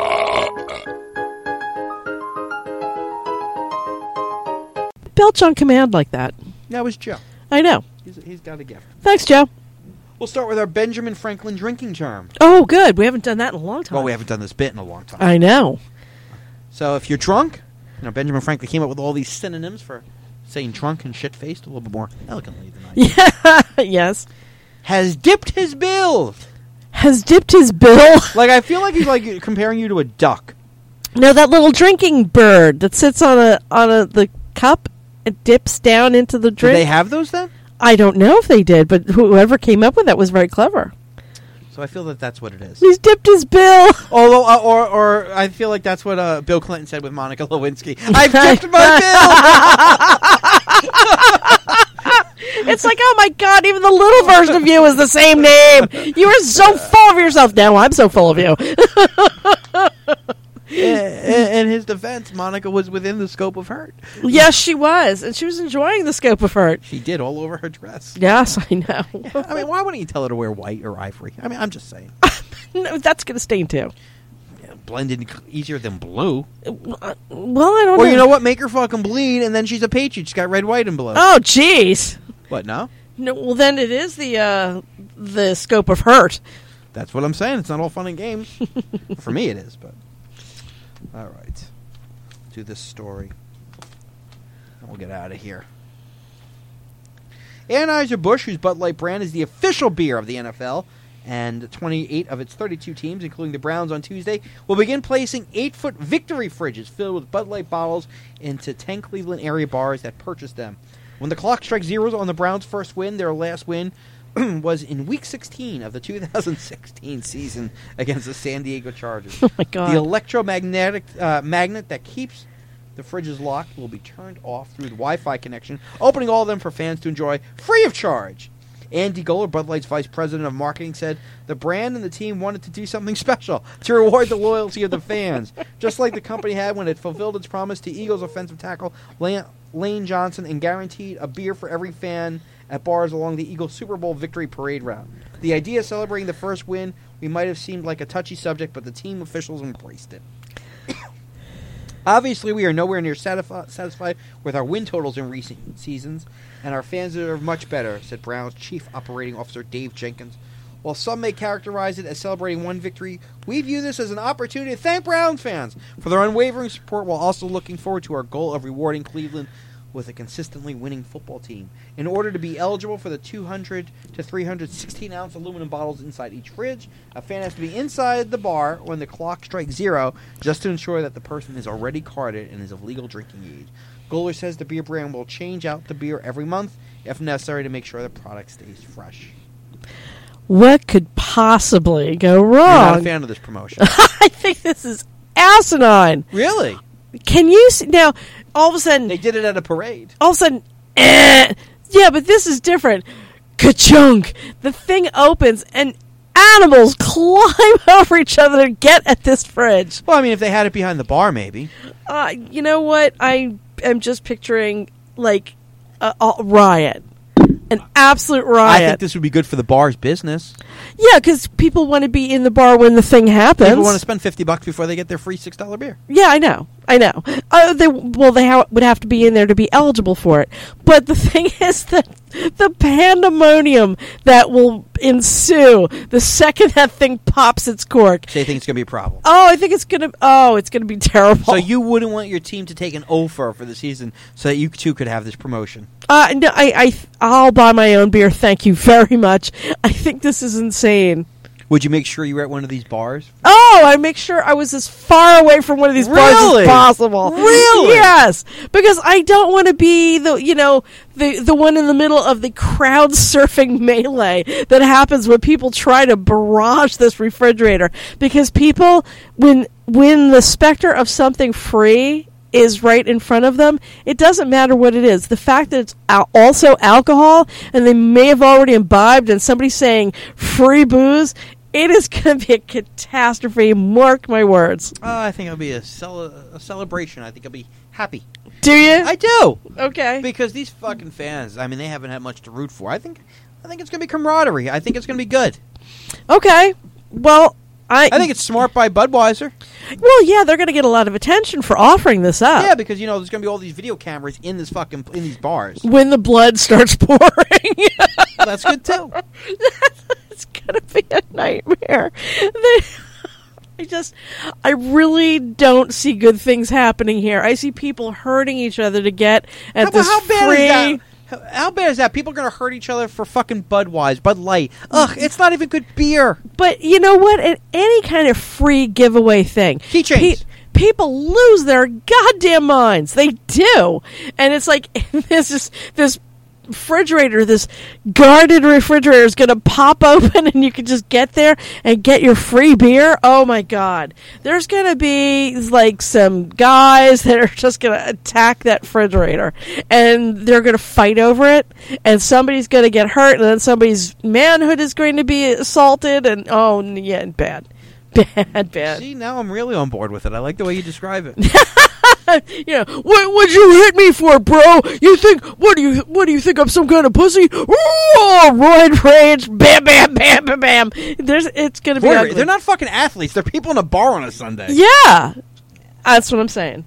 Belch on command like that. That was Joe. I know. He's, he's got a gift. Thanks, Joe. We'll start with our Benjamin Franklin drinking term. Oh, good. We haven't done that in a long time. Well, we haven't done this bit in a long time. I know. So if you're drunk, you know, Benjamin Franklin came up with all these synonyms for saying drunk and shit-faced a little bit more elegantly than I did. Yeah. Yes. Has dipped his bill. Has dipped his bill. Like, I feel like he's like comparing you to a duck. No, that little drinking bird that sits on a on a the cup and dips down into the Do drink. they have those then? I don't know if they did, but whoever came up with that was very clever. So I feel that that's what it is. He's dipped his bill. Although, uh, or, or I feel like that's what uh, Bill Clinton said with Monica Lewinsky. I've dipped my It's like, oh my God, even the little version of you is the same name. You are so full of yourself. Now I'm so full of you. in, in his defense, Monica was within the scope of hurt. Yes, she was. And she was enjoying the scope of hurt. She did all over her dress. Yes, I know. I mean, why wouldn't you tell her to wear white or ivory? I mean, I'm just saying. No, that's going to stain too. Yeah, blend in easier than blue. Well, I don't know. Or you know what? Make her fucking bleed, and then she's a patriot. She's got red, white, and blue. Oh, jeez. What, no? No, well, then it is the uh, the scope of hurt. That's what I'm saying. It's not all fun and games. For me, it is, but... All right. Do this story. And we'll get out of here. Anheuser-Busch, whose Bud Light brand is the official beer of the N F L, And twenty-eight of its thirty-two teams, including the Browns on Tuesday, will begin placing eight-foot victory fridges filled with Bud Light bottles into ten Cleveland area bars that purchased them. When the clock strikes zeros on the Browns' first win, their last win was in Week sixteen of the two thousand sixteen season against the San Diego Chargers. Oh, my God. The electromagnetic uh, magnet that keeps the fridges locked will be turned off through the Wi-Fi connection, opening all of them for fans to enjoy free of charge. Andy Goller, Bud Light's vice president of marketing, said the brand and the team wanted to do something special to reward the loyalty of the fans, just like the company had when it fulfilled its promise to Eagles offensive tackle Lane, Lane Johnson and guaranteed a beer for every fan at bars along the Eagles Super Bowl victory parade route. The idea of celebrating the first win, we might have seemed like a touchy subject, but the team officials embraced it. Obviously, we are nowhere near satisfi- satisfied with our win totals in recent seasons, and our fans deserve much better, said Browns Chief Operating Officer Dave Jenkins. While some may characterize it as celebrating one victory, we view this as an opportunity to thank Browns fans for their unwavering support while also looking forward to our goal of rewarding Cleveland with a consistently winning football team. In order to be eligible for the two hundred to three hundred sixteen ounce aluminum bottles inside each fridge, a fan has to be inside the bar when the clock strikes zero just to ensure that the person is already carded and is of legal drinking age. Goller says the beer brand will change out the beer every month if necessary to make sure the product stays fresh. What could possibly go wrong? You're not a fan of this promotion. I think this is asinine. Really? Can you see now? All of a sudden, They did it at a parade. all of a sudden, eh, yeah, but this is different. Ka-chunk! The thing opens and animals climb over each other to get at this fridge. Well, I mean, if they had it behind the bar, maybe. Uh, you know what? I am just picturing like a, a riot, an absolute I riot. think this would be good for the bar's business. Yeah, because people want to be in the bar when the thing happens. People want to spend fifty bucks before they get their free six dollar beer. Yeah, I know. I know. Uh, they well, they ha- would have to be in there to be eligible for it. But the thing is that the pandemonium that will ensue the second that thing pops its cork. So you think it's going to be a problem? Oh, I think it's gonna. Oh, it's gonna be terrible. So you wouldn't want your team to take an offer for the season so that you too could have this promotion? Uh, no, I, I, I'll buy my own beer. Thank you very much. I think this is insane. Would you make sure you were at one of these bars? Oh, I make sure I was as far away from one of these bars Really? as possible. Really? Yes, because I don't want to be the you know the the one in the middle of the crowd surfing melee that happens when people try to barrage this refrigerator. Because people, when when the specter of something free is right in front of them, it doesn't matter what it is. The fact that it's al- also alcohol and they may have already imbibed and somebody's saying free booze, it is going to be a catastrophe. Mark my words. Uh, I think it'll be a, cel- a celebration. I think I'll be happy. Do you? I do. Okay. Because these fucking fans, I mean, they haven't had much to root for. I think I think it's going to be camaraderie. I think it's going to be good. Okay. Well, I I think it's smart by Budweiser. Well, yeah, they're going to get a lot of attention for offering this up. Yeah, because, you know, there's going to be all these video cameras in this fucking in these bars. When the blood starts pouring. That's good, too. It's going to be a nightmare. They, I just, I really don't see good things happening here. I see people hurting each other to get at How, this how bad free... is that? How, how bad is that? People are going to hurt each other for fucking Budweiser, Bud Light. Ugh, it's not even good beer. But you know what? At any kind of free giveaway thing, Keychains. pe- people lose their goddamn minds. They do, and it's like this is this refrigerator, this guarded refrigerator is going to pop open, and you can just get there and get your free beer. Oh my god! There's going to be like some guys that are just going to attack that refrigerator, and they're going to fight over it, and somebody's going to get hurt, and then somebody's manhood is going to be assaulted, and oh yeah, bad. Bad, bad. See, now I'm really on board with it. I like the way you describe it. You know, what would you hit me for, bro? You think what do you what do you think I'm some kind of pussy? Oh, roid rage, bam, bam, bam, bam, bam. There's it's gonna be. Boy, ugly. they're not fucking athletes. They're people in a bar on a Sunday. Yeah, that's what I'm saying.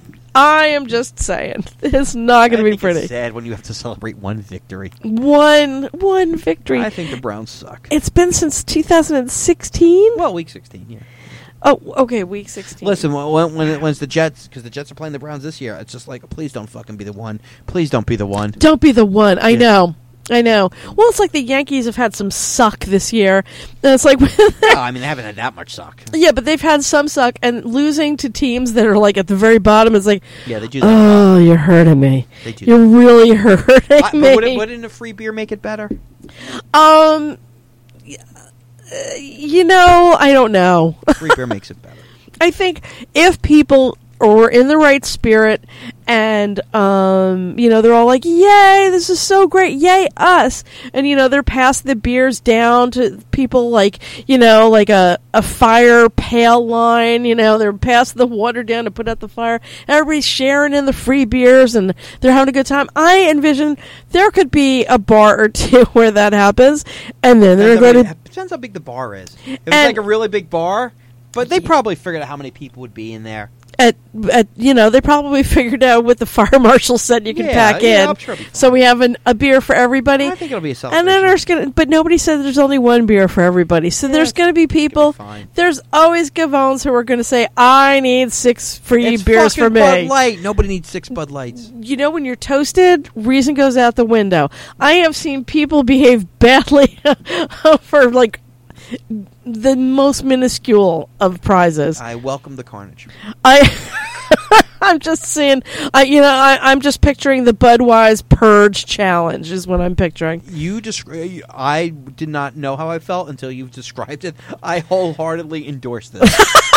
I am just saying it's not gonna I be think pretty. It's sad when you have to celebrate one victory. One one victory. I think the Browns suck. It's been since two thousand sixteen. Well, week sixteen, yeah. Oh, okay, week sixteen. Listen, when when, it, when it's the Jets, because the Jets are playing the Browns this year, it's just like, please don't fucking be the one. Please don't be the one. Don't be the one. I Yeah. know. I know. Well, it's like the Yankees have had some suck this year. And it's like, Oh, I mean, they haven't had that much suck. yeah, but they've had some suck, and losing to teams that are like at the very bottom is like, Yeah, they do that. oh, you're hurting me. They do You're really hurting I, me. but would it, wouldn't a free beer make it better? Um, y- uh, you know, I don't know. Free beer makes it better. I think if people were in the right spirit and, um, you know, they're all like, yay, this is so great, yay, us. And, you know, they're passing the beers down to people like, you know, like a, a fire pail line, you know, they're passing the water down to put out the fire. Everybody's sharing in the free beers and they're having a good time. I envision there could be a bar or two where that happens. And then they're Depends, going how to... many- depends how big the bar is. If it's And- like a really big bar, but they probably figured out how many people would be in there. At, at you know, they probably figured out what the fire marshal said you can Yeah, pack yeah, in. I'm sure it'll be fine. So we have an, a beer for everybody. I think it'll be a And celebration. then there's gonna, but nobody said there's only one beer for everybody. So Yeah, there's going to be people. fine. There's always Gavones who are going to say, "I need six free It's beers for fucking me." Bud Light. Nobody needs six Bud Lights. You know, when you're toasted, reason goes out the window. I have seen people behave badly for like the most minuscule of prizes. I welcome the carnage. I. I'm just saying, I you know, I, I'm just picturing the Budweiser Purge Challenge is what I'm picturing. You descri- I did not know how I felt until you've described it. I wholeheartedly endorse this.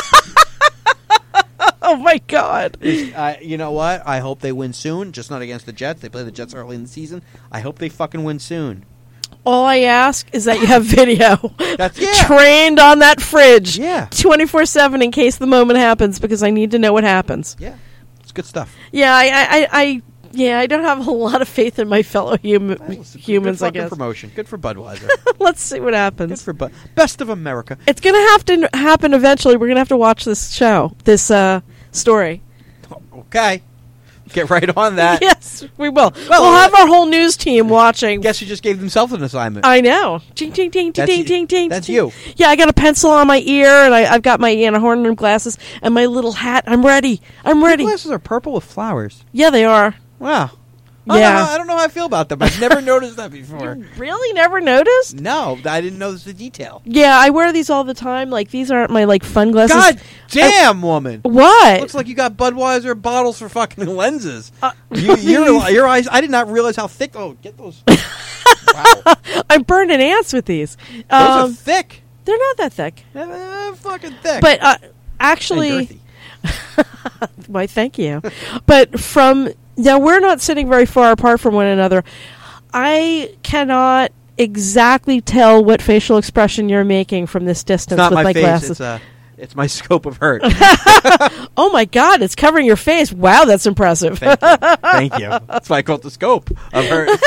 Oh my God! uh, you know what? I hope they win soon. Just not against the Jets. They play the Jets early in the season. I hope they fucking win soon. All I ask is that you have video That's yeah. trained on that fridge, Yeah. twenty-four seven in case the moment happens, because I need to know what happens. Yeah, it's good stuff. Yeah, I, I, I, I yeah, I don't have a lot of faith in my fellow hum- Well, it's a good- humans. good I fucking guess. promotion. Good for Budweiser. Let's see what Good happens. for Bud. Best of America. It's gonna have to n- happen eventually. We're gonna have to watch this show, this uh, story. Okay, get right on that. Yes, we will. Well, we'll have our whole news team watching. Guess who just gave themselves an assignment? I know. Ding, ding, ding, ding, That's ding, you- ding, ding. that's ding. you. Yeah, I got a pencil on my ear, and I, I've got my Anna Hornroom glasses, and my little hat. I'm ready. I'm Your ready. glasses are purple with flowers. Yeah, they are. Wow. I don't, Yeah. know, I don't know how I feel about them. I've never noticed that before. You really never noticed? No, I didn't notice the detail. Yeah, I wear these all the time. Like, these aren't my, like, fun glasses. God damn, woman. What? Looks like you got Budweiser bottles for fucking lenses. Uh, you, your, your eyes, I did not realize how thick. Oh, get those. Wow. I'm burning ants with these. Those Um, are thick. they're not that thick. They're fucking thick. But, uh, And actually... girthy. Why, thank you. But from now, we're not sitting very far apart from one another. I cannot exactly tell what facial expression you're making from this It's distance not with my, my, face. glasses. It's, uh, it's my scope of hurt. Oh my God, it's covering your face. Wow, that's impressive. Thank you. Thank you. That's why I call it the scope of hurt.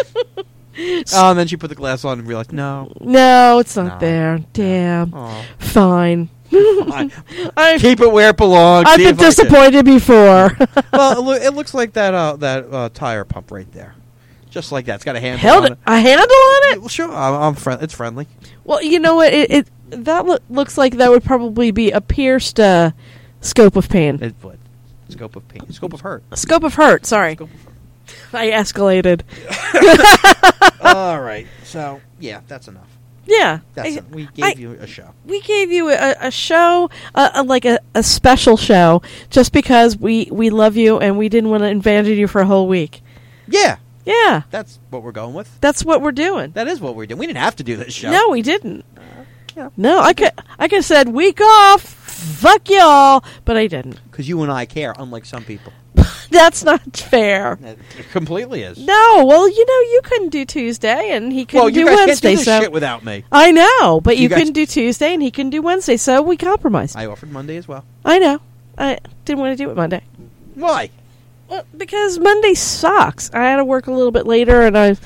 Oh, and then she put the glass on and realized, no. No, it's not No. there. Damn. Oh. Fine. I- I've, Keep it where it belongs. I've See been if I can- disappointed before. Well, it, loo- it looks like that uh, that uh, tire pump right there. Just like that. It's got a handle Held on it. a handle on it? Well, sure, I'm, I'm friend. It's friendly. Well, you know what? It, it that loo- looks like that would probably be a pierced uh, scope of pain. It would. Scope of pain. Scope of hurt. Scope of hurt. Sorry, Scope of hurt. I escalated. All right. So yeah, that's enough. Yeah, That's I- it. We gave I- you a show. we gave you a, a show, uh, a, like a, a special show, just because we, we love you and we didn't want to abandon you for a whole week. Yeah, Yeah, that's what we're going with. that's what we're doing. That is what we're doing. We didn't have to do this show. No, we didn't. yeah. No, I could I could have said week off, fuck y'all, but I didn't. Because you and I care, unlike some people. That's not fair. It completely is. No, well, you know, you couldn't do Tuesday and he couldn't well, you do guys Wednesday. can't do this so shit without me. I know, but You you, guys- couldn't do Tuesday and he couldn't do Wednesday, so we compromised. I, I offered Monday as well. know. I didn't want to do it Monday. Why? Well, because Monday sucks. I had to work a little bit later, and I,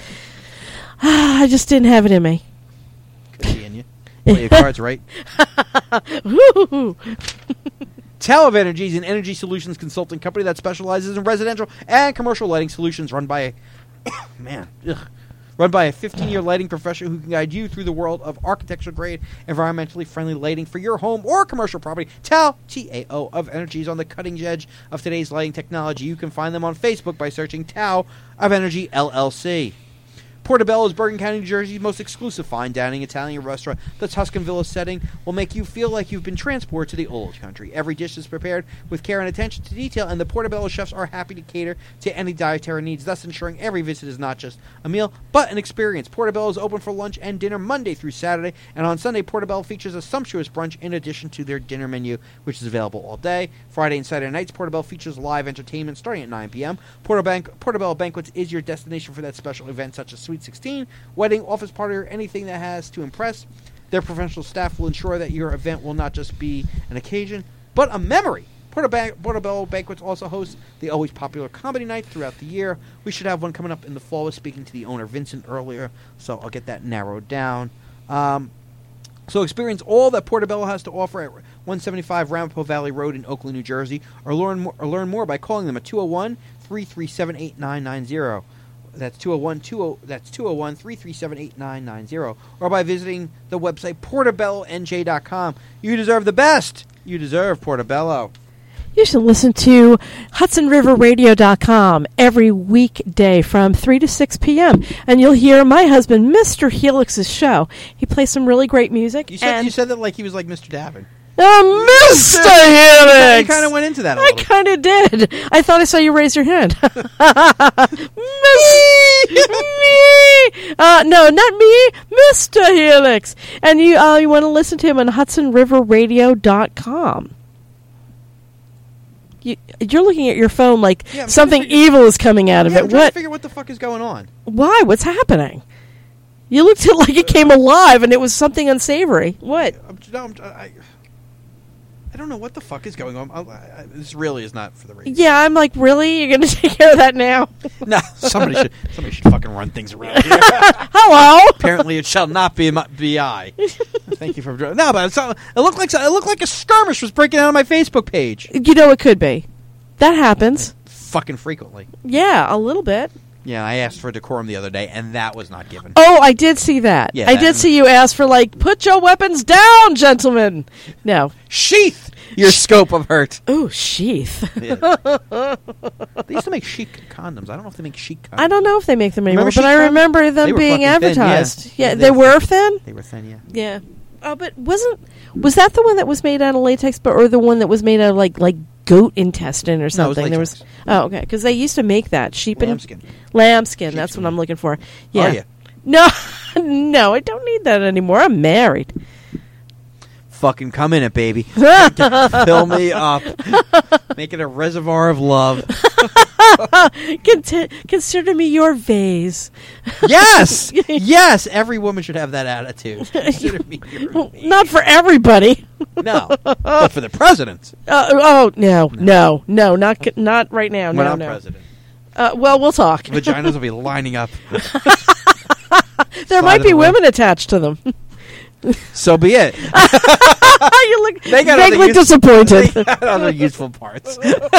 I just didn't have it in me. Could be in you. Play your cards right. Woo-hoo-hoo. Tower of Energy is an energy solutions consulting company that specializes in residential and commercial lighting solutions run by a man, ugh, run by a fifteen-year lighting professional who can guide you through the world of architecture-grade, environmentally friendly lighting for your home or commercial property. Tao, T A O, of Energy is on the cutting edge of today's lighting technology. You can find them on Facebook by searching Tao of Energy L L C. Portobello is Bergen County, New Jersey's most exclusive fine dining Italian restaurant. The Tuscan Villa setting will make you feel like you've been transported to the old country. Every dish is prepared with care and attention to detail, and the Portobello chefs are happy to cater to any dietary needs, thus ensuring every visit is not just a meal, but an experience. Portobello is open for lunch and dinner Monday through Saturday, and on Sunday, Portobello features a sumptuous brunch in addition to their dinner menu, which is available all day. Friday and Saturday nights, Portobello features live entertainment starting at nine p.m. Portobank, Portobello Banquets is your destination for that special event such as Sweet sixteen, wedding, office party, or anything that has to impress. Their professional staff will ensure that your event will not just be an occasion, but a memory. Portoban- Portobello Banquets also hosts the always popular comedy night throughout the year. We should have one coming up in the fall. I was speaking to the owner, Vincent, earlier, so I'll get that narrowed down. Um, so experience all that Portobello has to offer at one seventy-five Ramapo Valley Road in Oakland, New Jersey, or learn more, or learn more by calling them at two oh one, three three seven, eight nine nine zero. That's two oh one, two oh, that's two oh one, three three seven, eight nine nine zero, or by visiting the website portobello n j dot com. You deserve the best. You deserve Portobello. You should listen to Hudson River Radio dot com every weekday from three to six p.m. and you'll hear my husband, Mister Helix's show. He plays some really great music. You said and you said that like he was like Mister Davin. Oh, Mister Helix! You kind of went into that a I little. kind of did. I thought I saw you raise your hand. Miss- me! Uh, no, not me. Mister Helix. And you, uh, you want to listen to him on Hudson River Radio dot com. You, you're looking at your phone like Yeah, I'm something trying to figure- evil is coming out of Yeah, I'm it. trying to What? figure what the fuck is going on. Why? What's happening? You looked at it like it came alive and it was something unsavory. What? I'm, no, I'm, I, I don't know what the fuck is going on. I, I, this really is not for the radio. Yeah, I'm like, really? You're going to take care of that now? No, somebody should somebody should fucking run things around here. Hello? Apparently, it shall not be my, be I. Thank you for no, but it's not, it looked like it looked like a skirmish was breaking out on my Facebook page. You know, it could be. That happens. Fucking frequently. Yeah, a little bit. Yeah, I asked for decorum the other day, and that was not given. Oh, I did see that. Yeah, I that- did see you ask for, like, put your weapons down, gentlemen. No. Sheath your scope of hurt. Ooh, sheath. Yeah. They used to make chic condoms. I don't know if they make chic condoms. I don't know if they make them anymore, Remember but I chic condoms? remember them They were being fucking thin, yeah. advertised. Yeah, Yeah, they, they were were thin? They were thin, yeah. Yeah. Oh, but wasn't... Was that the one that was made out of latex, but or the one that was made out of, like, like goat intestine or No, it was something? There was. latex. Oh, okay. Because they used to make that. Sheep and... Lambskin. Lambskin. That's Sheepskin. what I'm looking for. Yeah. Are you? No, no, I don't need that anymore. I'm married. Fucking come in it, baby. Fill me up. Make it a reservoir of love. Conti- consider me your vase. Yes! Yes! Every woman should have that attitude. Consider me your vase. Not for everybody. No. But for the president. Uh, oh no, no, no, not c- not right now. When No, I'm no. president. Uh, well, we'll talk. Vaginas will be lining up. There Side might of be the way. women attached to them. So be it. You look They got other vaguely use- disappointed. They got other useful parts.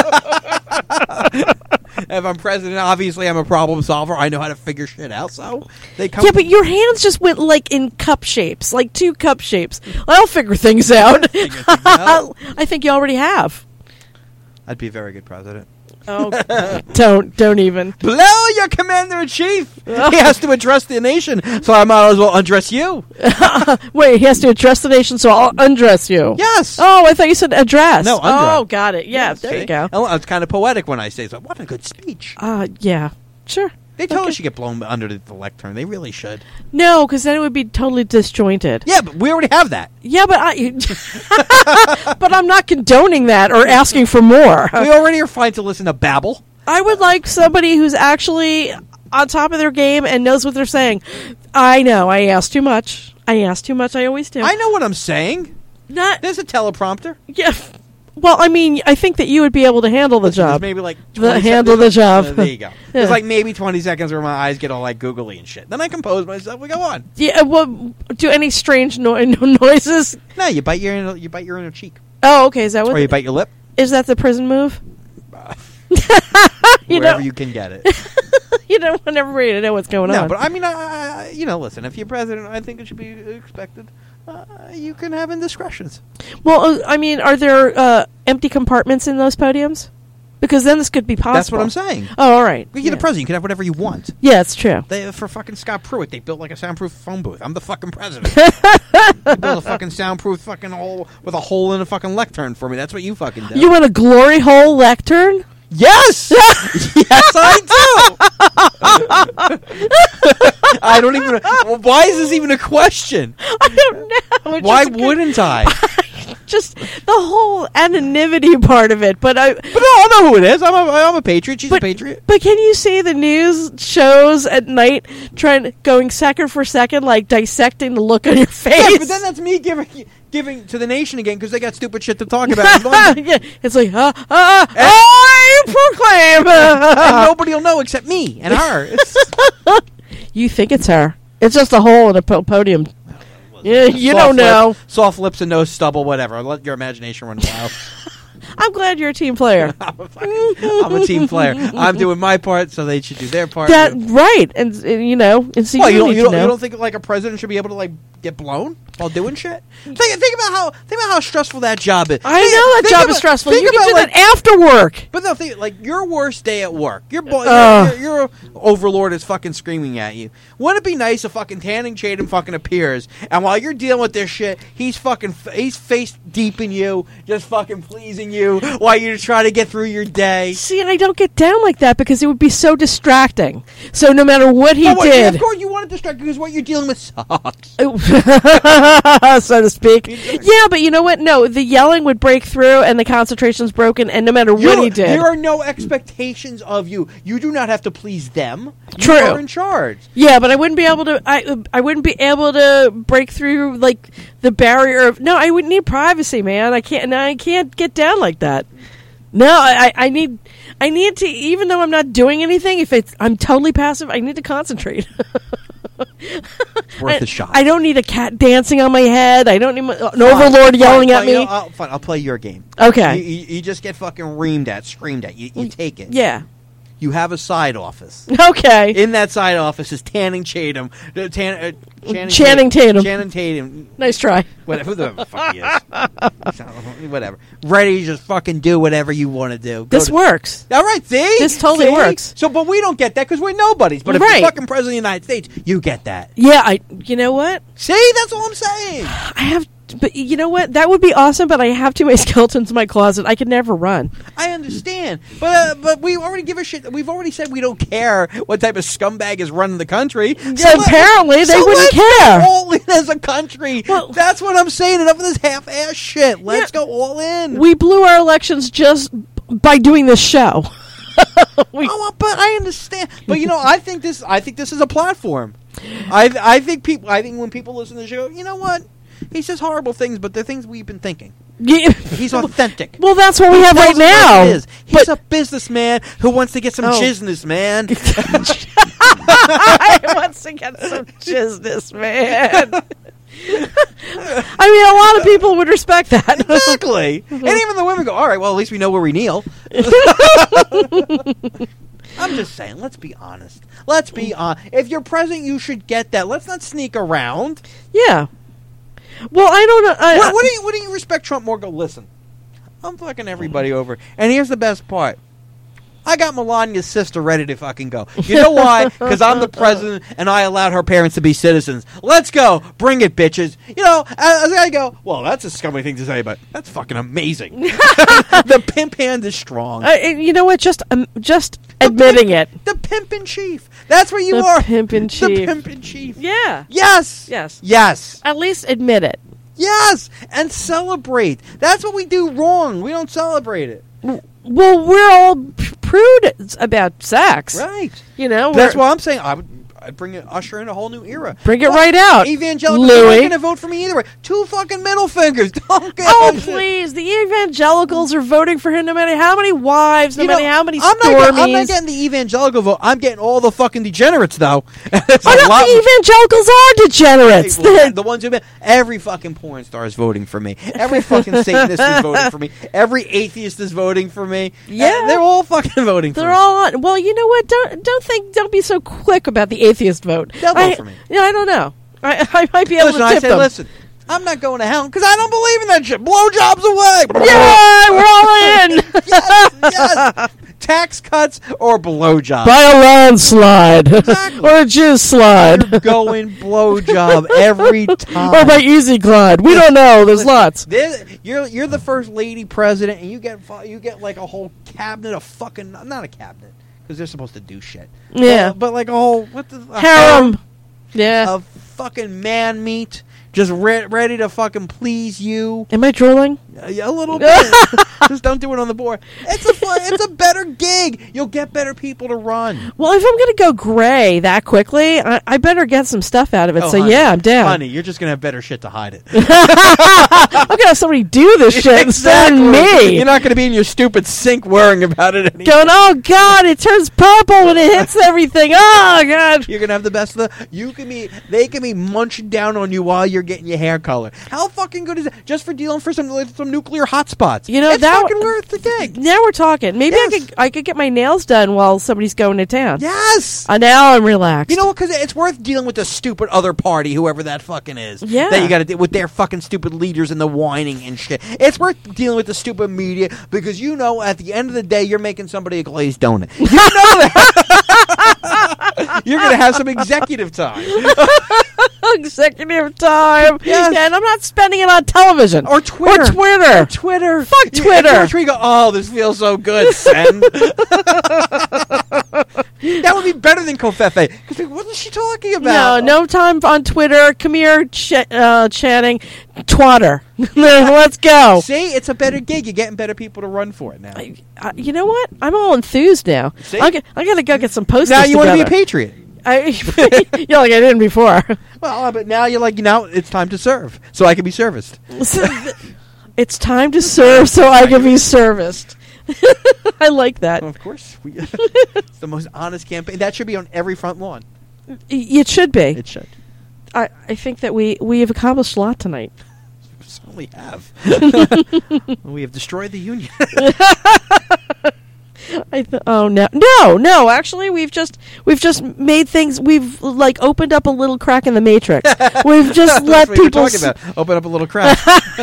If I'm president, obviously I'm a problem solver. I know how to figure shit out. So they come. Yeah, but your hands just went like in cup shapes, like two cup shapes. I'll figure things out. Figure things out. I think you already have. I'd be a very good president. Oh, don't, don't even. Blow your commander in chief. He has to address the nation, so I might as well undress you. Wait, he has to address the nation, so I'll undress you. Yes. Oh, I thought you said address. No, undress. Oh, got it. Yeah, Yes, there see? you go. Oh, it's kind of poetic when I say so. What a good speech. Uh, yeah, sure. They totally Okay. should get blown under the lectern. They really should. No, because then it would be totally disjointed. Yeah, but we already have that. Yeah, but I, but I'm not condoning that or asking for more. We already are fine to listen to babble. I would like somebody who's actually on top of their game and knows what they're saying. I know, I asked too much. I asked too much. I always do. I know what I'm saying. Not. There's a teleprompter. Yeah. Well, I mean, I think that you would be able to handle the Listen, there's job. maybe like The twenty handle seconds- the job. Uh, there you go. Yeah. There's like maybe twenty seconds where my eyes get all like googly and shit. Then I compose myself. We go on. Yeah. Well, do any strange no- noises? No, you bite your inner, you bite your inner cheek, Oh, okay. Is that what? or you bite your lip. Is that the prison move? You Wherever don't- you can get it. You don't want everybody to know what's going No, on. but I mean, I, I, you know, listen. If you're president, I think it should be expected. Uh, you can have indiscretions. Well, uh, I mean, are there uh, empty compartments in those podiums? Because then this could be possible. That's what I'm saying. Oh, all right. You're yeah. the president. You can have whatever you want. Yeah, it's true. They, for fucking Scott Pruitt, they built like a soundproof phone booth. I'm the fucking president. They built a fucking soundproof fucking hole with a hole in a fucking lectern for me. That's what you fucking do. You want a glory hole lectern? Yes! Yes, I do! I don't even... Well, why is this even a question? I don't know. It's Why just a- wouldn't I? Just the whole anonymity part of it. But I... But no, I know who it is. I'm a, I'm a patriot. She's But, a patriot. but can you see the news shows at night trying going second for second, like dissecting the look on your face? Yeah, but then that's me giving giving to the nation again because they got stupid shit to talk about. yeah, it's like, uh, uh, I proclaim. And nobody will know except me and her. It's, You think it's her? It's just a hole in a po- podium. Yeah, you soft don't know. lip, soft lips and no stubble, whatever. Let your imagination run wild. I'm glad you're a team player. I'm, a fucking, I'm a team player. I'm doing my part, so they should do their part. That right, and, and you know, and so Well, you, you don't, need you to don't, know. you don't think like a president should be able to like get blown while doing shit? Think, think about how think about how stressful that job is. I Think- know that think job about- is stressful. think You can about, do like, that after work. But no, think, like your worst day at work, your, bo- Ugh. your, your your overlord is fucking screaming at you. Wouldn't it be nice if fucking Tanning Tatum fucking appears, and while you're dealing with this shit, he's fucking f- he's face deep in you, just fucking pleasing you while you try to get through your day. See, I don't get down like that because it would be so distracting. So no matter what he Oh, well, yeah, did, of course, you want to distract because what you're dealing with sucks. so to speak. Yeah, but you know what? No, the yelling would break through and the concentration's broken, and no matter what You- he did. There are no expectations of you. You do not have to please them. True. You are in charge. Yeah, but I wouldn't be able to. I I wouldn't be able to break through like the barrier of. No, I would need privacy, man. I can't. No, I can't get down like that. No, I, I need. I need to. Even though I'm not doing anything, if it's I'm totally passive, I need to concentrate. Worth I, a shot. I don't need a cat dancing on my head. I don't need my, an Fine, overlord fine, yelling fine, at me. You know, I'll, fine, I'll play your game. Okay. You, you, you just get fucking reamed at, screamed at. You, you take it. Yeah. You have a side office. Okay. In that side office is Tanning Tatum. Uh, Tan, uh, Channing, Channing Tatum. Channing Tatum. Nice try. Whatever who the fuck he is. Whatever. Ready to just fucking do whatever you want to do. Go This to- works. All right, see? This totally See? works. So, but we don't get that because we're nobodies. But if Right. you're fucking president of the United States, you get that. Yeah. I. You know what? See? That's all I'm saying. I have. But you know what? That would be awesome. But I have too many skeletons in my closet. I could never run. I understand. But uh, but we already give a shit. We've already said we don't care what type of scumbag is running the country. So Yeah, apparently they so wouldn't let's care. Go all in as a country. Well- That's what I'm saying. Enough of this half-ass shit. Let's Yeah. go all in. We blew our elections just by doing this show. we, Oh, but I understand. But you know, I think this. I think this is a platform. I I think people. I think when people listen to the show, you know what? He says horrible things, but they're things we've been thinking. yeah. He's authentic. Well, that's what we have Tells right us what now. it is. He's But- a businessman who wants to get some Oh. business, man. I want to get some business, man. I mean, a lot of people would respect that. Exactly. And even the women go, all right, well, at least we know where we kneel. I'm just saying, let's be honest. Let's be honest. If you're president, you should get that. Let's not sneak around. Yeah. Well, I don't know. I, What, what do you, what do you respect Trump more? Go, listen, I'm fucking everybody over. And here's the best part. I got Melania's sister ready to fucking go. You know why? Because I'm the president and I allowed her parents to be citizens. Let's go. Bring it, bitches. You know, as I go, well, that's a scummy thing to say, but that's fucking amazing. The pimp hand is strong. I, you know what? Just um, just admitting it. The pimp in chief. That's what you The are. pimp in The chief. pimp in chief. Yeah. Yes. Yes. Yes. At least admit it. Yes. And celebrate. That's what we do wrong. We don't celebrate it. Well, we're all p- prude about sex. Right. You know, That's we're- why I'm saying I would I'd bring it, usher in a whole new era. Bring it Well, right out, Evangelicals Louis. are not going to vote for me either way. Two fucking middle fingers. Don't get Oh, it. please. The evangelicals are voting for him no matter how many wives, no You know, matter how many I'm not, get- I'm not stormies. getting the evangelical vote. I'm getting all the fucking degenerates, though. It's Oh, a no, lot- the evangelicals are degenerates. Well, They're- the ones who every fucking porn star is voting for me. Every fucking Satanist is voting for me. Every atheist is voting for me. Yeah. Uh, they're all fucking voting for They're me. all on. Well, you know what? Don't don't think. Don't be so quick about the atheist vote. They'll vote I, for me. Yeah, I don't know. I, I might be able Listen, to I tip say, them. listen, I'm not going to hell because I don't believe in that shit. Blowjobs away. Yeah, we're all in. Yes, Yes. Tax cuts or blowjobs. By a landslide. Exactly. Or a jizz slide. You're going blowjob every time. Or by Easy Glide. We don't know. There's lots. This, you're you're the first lady president, and you get fu- you get like a whole cabinet of fucking not a cabinet because they're supposed to do shit. Yeah. but, but like a whole what the a Harem. Yeah. of fucking man meat, just re- ready to fucking please you. Am I drooling? Uh, yeah, a little bit. Just don't do it on the board. It's a fun, it's a better gig. You'll get better people to run. Well, if I'm going to go gray that quickly, I, I better get some stuff out of it. Oh, so, honey, yeah, I'm down. Honey, you're just gonna have better shit to hide it. I'm going to have somebody do this shit instead of me. You're not gonna be in your stupid sink worrying about it anymore. Going, oh, God, it turns purple when it hits everything. Oh, God. You're gonna have the best of the. You can be. They can be munching down on you while you're getting your hair colored. How fucking good is that? Just for dealing for some some nuclear hotspots. You know, it's that fucking w- worth the gig. Now we're talking. Maybe Yes. I could I could get my nails done while somebody's going to town. Yes. Uh, now I'm relaxed. You know what? Because it's worth dealing with the stupid other party, whoever that fucking is. Yeah. That you got to deal with their fucking stupid leaders and the whining and shit. It's worth dealing with the stupid media because you know at the end of the day you're making somebody a glazed donut. You know that. You're gonna have some executive time. Executive time. Yes. Yeah, and I'm not spending it on television. Or Twitter. Or Twitter. Or Twitter. Fuck You- Twitter. After you go, oh, this feels so good, send. That would be better than Covfefe. Because what is she talking No, about? no time on Twitter. Come here, Ch- uh, Channing. Twatter. Let's go. See, it's a better gig. You're getting better people to run for it now. I, I, you know what? I'm all enthused now. See? I, got, I gotta go get some posters Now you want to be a together. patriot. I, yeah, like I didn't before. Well, but now you're like, now it's time to serve, so I can be serviced. It's time to serve so I can be serviced. I like that. Well, of course, we, it's the most honest campaign. That should be on every front lawn. Y- It should be. It should. I, I think that we, we have accomplished a lot tonight. We certainly have. We have destroyed the union. I th- oh no no no! Actually, we've just we've just made things. We've like opened up a little crack in the matrix. We've just let That's what you were people. talking about. Open up a little crack.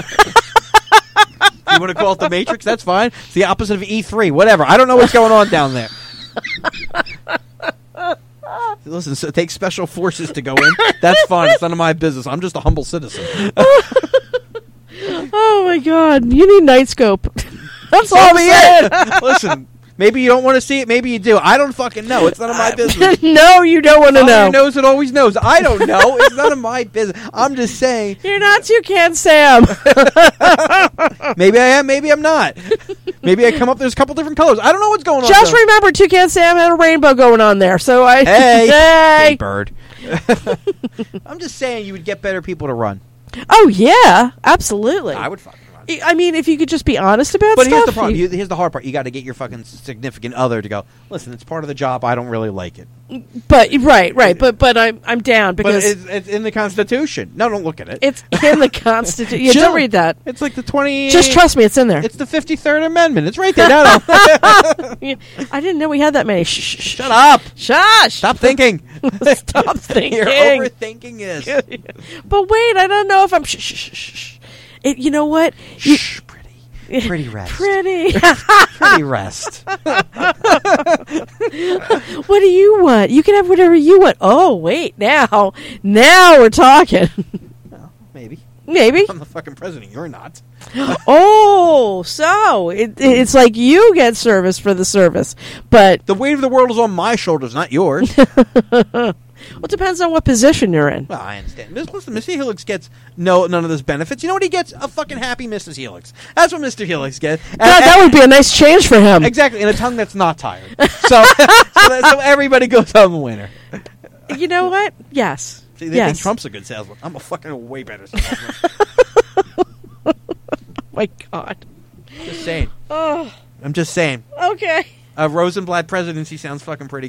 You want to call it the Matrix? That's fine. It's the opposite of E three. Whatever. I don't know what's going on down there. Listen, so it takes special forces to go in. That's fine. It's none of my business. I'm just a humble citizen. Oh my God! You need Nightscope. That's So all be I'm saying. it. Listen, maybe you don't want to see it. Maybe you do. I don't fucking know. It's none of my business. No, you don't want to Somebody know. who knows it always knows. I don't know. It's none of my business. I'm just saying. You're not Toucan Sam. Maybe I am. Maybe I'm not. Maybe I come up. There's a couple different colors. I don't know what's going on. Just though. remember, Toucan Sam had a rainbow going on there. So I Hey, hey. Big bird. I'm just saying you would get better people to run. Oh yeah, absolutely. I would fucking run. I mean, if you could just be honest about But stuff. here's the problem. you- You, here's the hard part. You got to get your fucking significant other to go. Listen, it's part of the job. I don't really like it. but right, right. But but I'm I'm down But because it's, it's in the Constitution. No, don't look at it. it's in the Constitution. Yeah, Chill. don't read that. It's like the twenty. Just trust me, it's in there. It's the fifty-third Amendment. It's right there. No, no. Yeah, I didn't know we had that many. Shh, shh, shh. Shut up. Shush. Stop thinking. Stop thinking. You're overthinking this. But wait, I don't know if I'm. Shh, shh, shh, shh. It, you know what? You- Shh, pretty. Pretty rest. Pretty. Pretty rest. What do you want? You can have whatever you want. Oh, wait, now, now we're talking. Well, maybe. Maybe. I'm the fucking president. You're not. Oh, so it, it's like you get service for the service, but The weight of the world is on my shoulders, not yours. well, it depends on what position you're in. Well, I understand. Miss- Listen, Mister Helix gets no none of those benefits. You know what he gets? A fucking happy Missus Helix. That's what Mister Helix gets. And- God, that would be a nice change for him. exactly, in a tongue that's not tired. So, so, that, so everybody goes home a winner. You know what? Yes. See, they yes. think Trump's a good salesman. I'm a fucking way better salesman. My God. Just saying. Oh, I'm just saying. okay. A Rosenblatt presidency sounds fucking pretty good.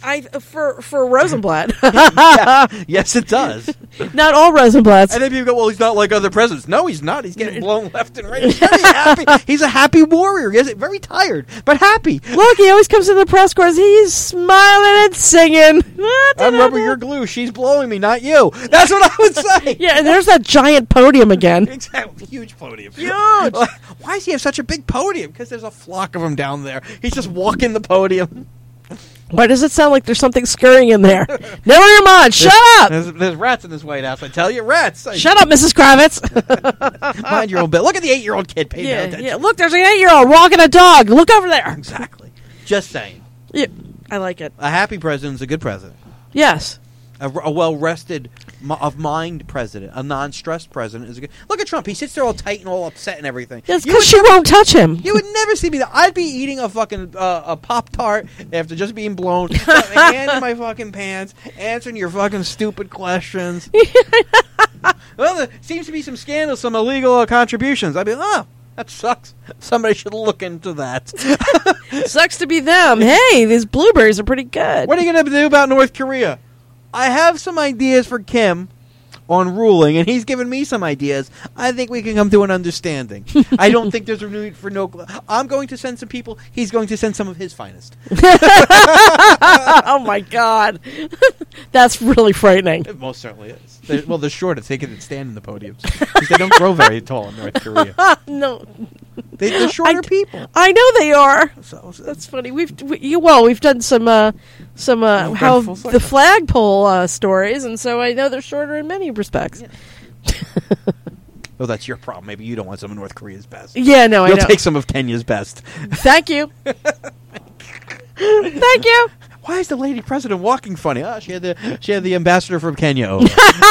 I for for Rosenblatt. Yeah. Yes, it does. Not all Rosenblatts. And then people go, well, he's not like other presidents. No, he's not. He's getting blown left and right. He's very happy. He's a happy warrior. He's very tired, but happy. Look, he always comes to the press corps. He's smiling and singing. I'm rubbing your glue. She's blowing me, not you. That's what I would say. Yeah, and there's that giant podium again. Exactly. Huge podium. Huge. Why does he have such a big podium? Because there's a flock of them down there. He's just walking the podium. Why does it sound like there's something scurrying in there? Never your mind. Shut up. There's, there's rats in this White House. I tell you, rats. Shut up, Missus Kravitz. Mind your own bit. Look at the eight-year-old kid paying no Yeah, attention. yeah. Look, there's an eight-year-old walking a dog. Look over there. Exactly. Just saying. Yeah, I like it. A happy president is a good president. Yes. A, a well-rested, m- of mind president, a non-stressed president is a good. Look at Trump; he sits there all tight and all upset and everything. That's You because would she never- won't touch him. You would never see me. That I'd be eating a fucking uh, a Pop Tart after just being blown, my hand in my fucking pants, answering your fucking stupid questions. Well, there seems to be some scandals, some illegal uh, contributions. I'd be, oh, that sucks. Somebody should look into that. Sucks to be them. Hey, these blueberries are pretty good. What are you going to do about North Korea? I have some ideas for Kim on ruling, and he's given me some ideas. I think we can come to an understanding. I don't think there's a need for no... I'm going to send some people. He's going to send some of his finest. Oh, my God. That's really frightening. It most certainly is. They're, well, they're short. They can stand in the podiums. 'Cause they don't grow very tall in North Korea. No. They, they're shorter I, people. I know they are. So, so That's funny. We've we, you, well, we've done some uh, some uh, We've how done full cycle. the flagpole uh, stories, and so I know they're shorter in many respects. Yeah. Oh, that's your problem. Maybe you don't want some of North Korea's best. Yeah, no, You'll I know. take some of Kenya's best. Thank you. Thank you. Why is the lady president walking funny? Oh, she had the she had the ambassador from Kenya over.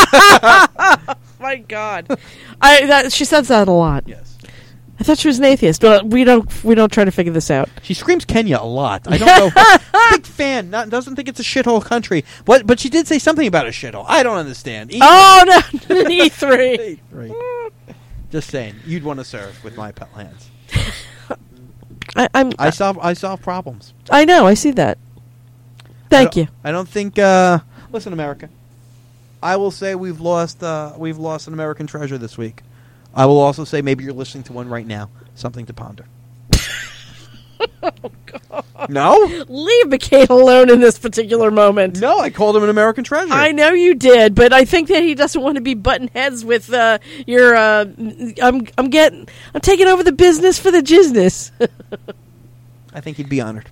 My God, I that she says that a lot. Yes. I thought she was an atheist, but we don't we don't try to figure this out. She screams Kenya a lot. I don't know. Big fan. Not, doesn't think it's a shithole country. What? But she did say something about a shithole. I don't understand. E- Oh no, E three. Right. Just saying. You'd want to serve with my pet hands. I, I'm. I solve I solve problems. I know. I see that. Thank I you. don't- I don't think. Uh, listen, America. I will say we've lost. Uh, we've lost an American treasure this week. I will also say maybe you're listening to one right now. Something to ponder. Oh, God. No? Leave McCain alone in this particular moment. No, I called him an American treasure. I know you did, but I think that he doesn't want to be butting heads with uh, your. Uh, I'm. I'm getting. I'm taking over the business for the business. I think he'd be honored.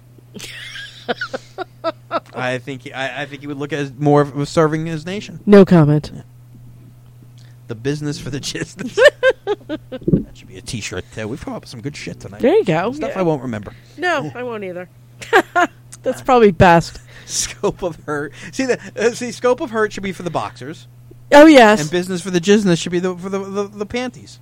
I think he, I, I think he would look at as more of serving his nation. No comment. The business for the business. That should be a T-shirt. Uh, we've come up with some good shit tonight. There you go. Stuff Yeah. I won't remember. No, I won't either. That's probably best. Scope of hurt. See the uh, see scope of hurt should be for the boxers, Oh yes. and business for the business should be the, for the, the the panties.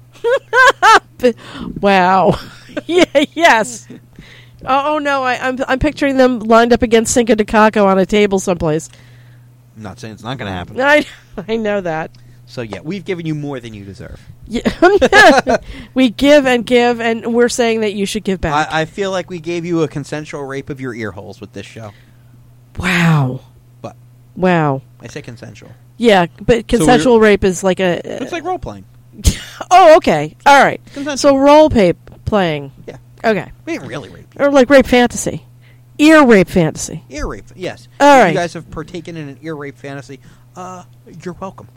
Wow. Yeah. Yes. Oh, oh no, I, I'm I'm picturing them lined up against Cinco de Caco on a table someplace. I'm not saying it's not going to happen. I I know that. So yeah, we've given you more than you deserve. Yeah. We give and give, and we're saying that you should give back. I, I feel like we gave you a consensual rape of your ear holes with this show. Wow. But Wow. I say consensual. Yeah, but consensual rape is like a. It's like role playing. Oh, okay. All right. Consensual. So role play playing. Yeah. Okay. We didn't really rape you. Or like rape fantasy. Ear rape fantasy. Ear rape, yes. All if right. you guys have partaken in an ear rape fantasy, uh, you're welcome.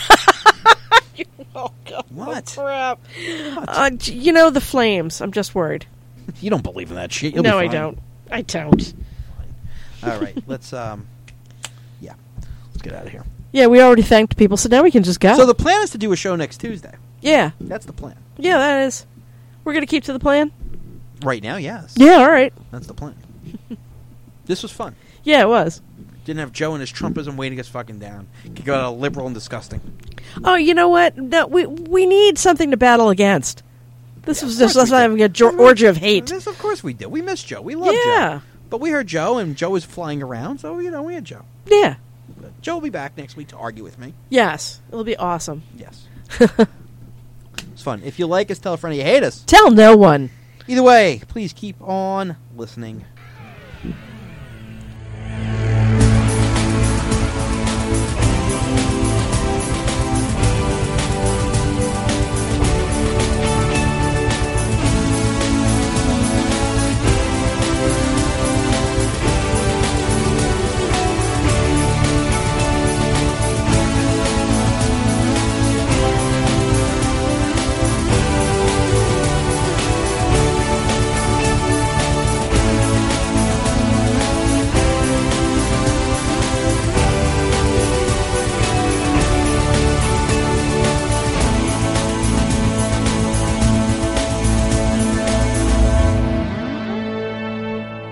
Oh, God. What? Crap. Uh, j- you know, the flames. I'm just worried. You don't believe in that shit. You'll no, be I fine. don't. I don't. All right, let's, um, yeah, let's get out of here. Yeah, we already thanked people, so now we can just go. So the plan is to do a show next Tuesday. yeah. That's the plan. Yeah, that is. We're going to keep to the plan? Right now, yes. Yeah, all right. That's the plan. This was fun. Yeah, it was. Didn't have Joe and his Trumpism weighing us fucking down. Could go to liberal and disgusting. Oh, you know what? No, we we need something to battle against. This Yeah, was of just course us we not did. having a jo- orgy of hate. This, of course we did. We missed Joe. We love Yeah. Joe. But we heard Joe, and Joe was flying around, so, you know, we had Joe. Yeah. But Joe will be back next week to argue with me. Yes. It'll be awesome. Yes. It's fun. If you like us, tell a friend you hate us. Tell no one. Either way, please keep on listening.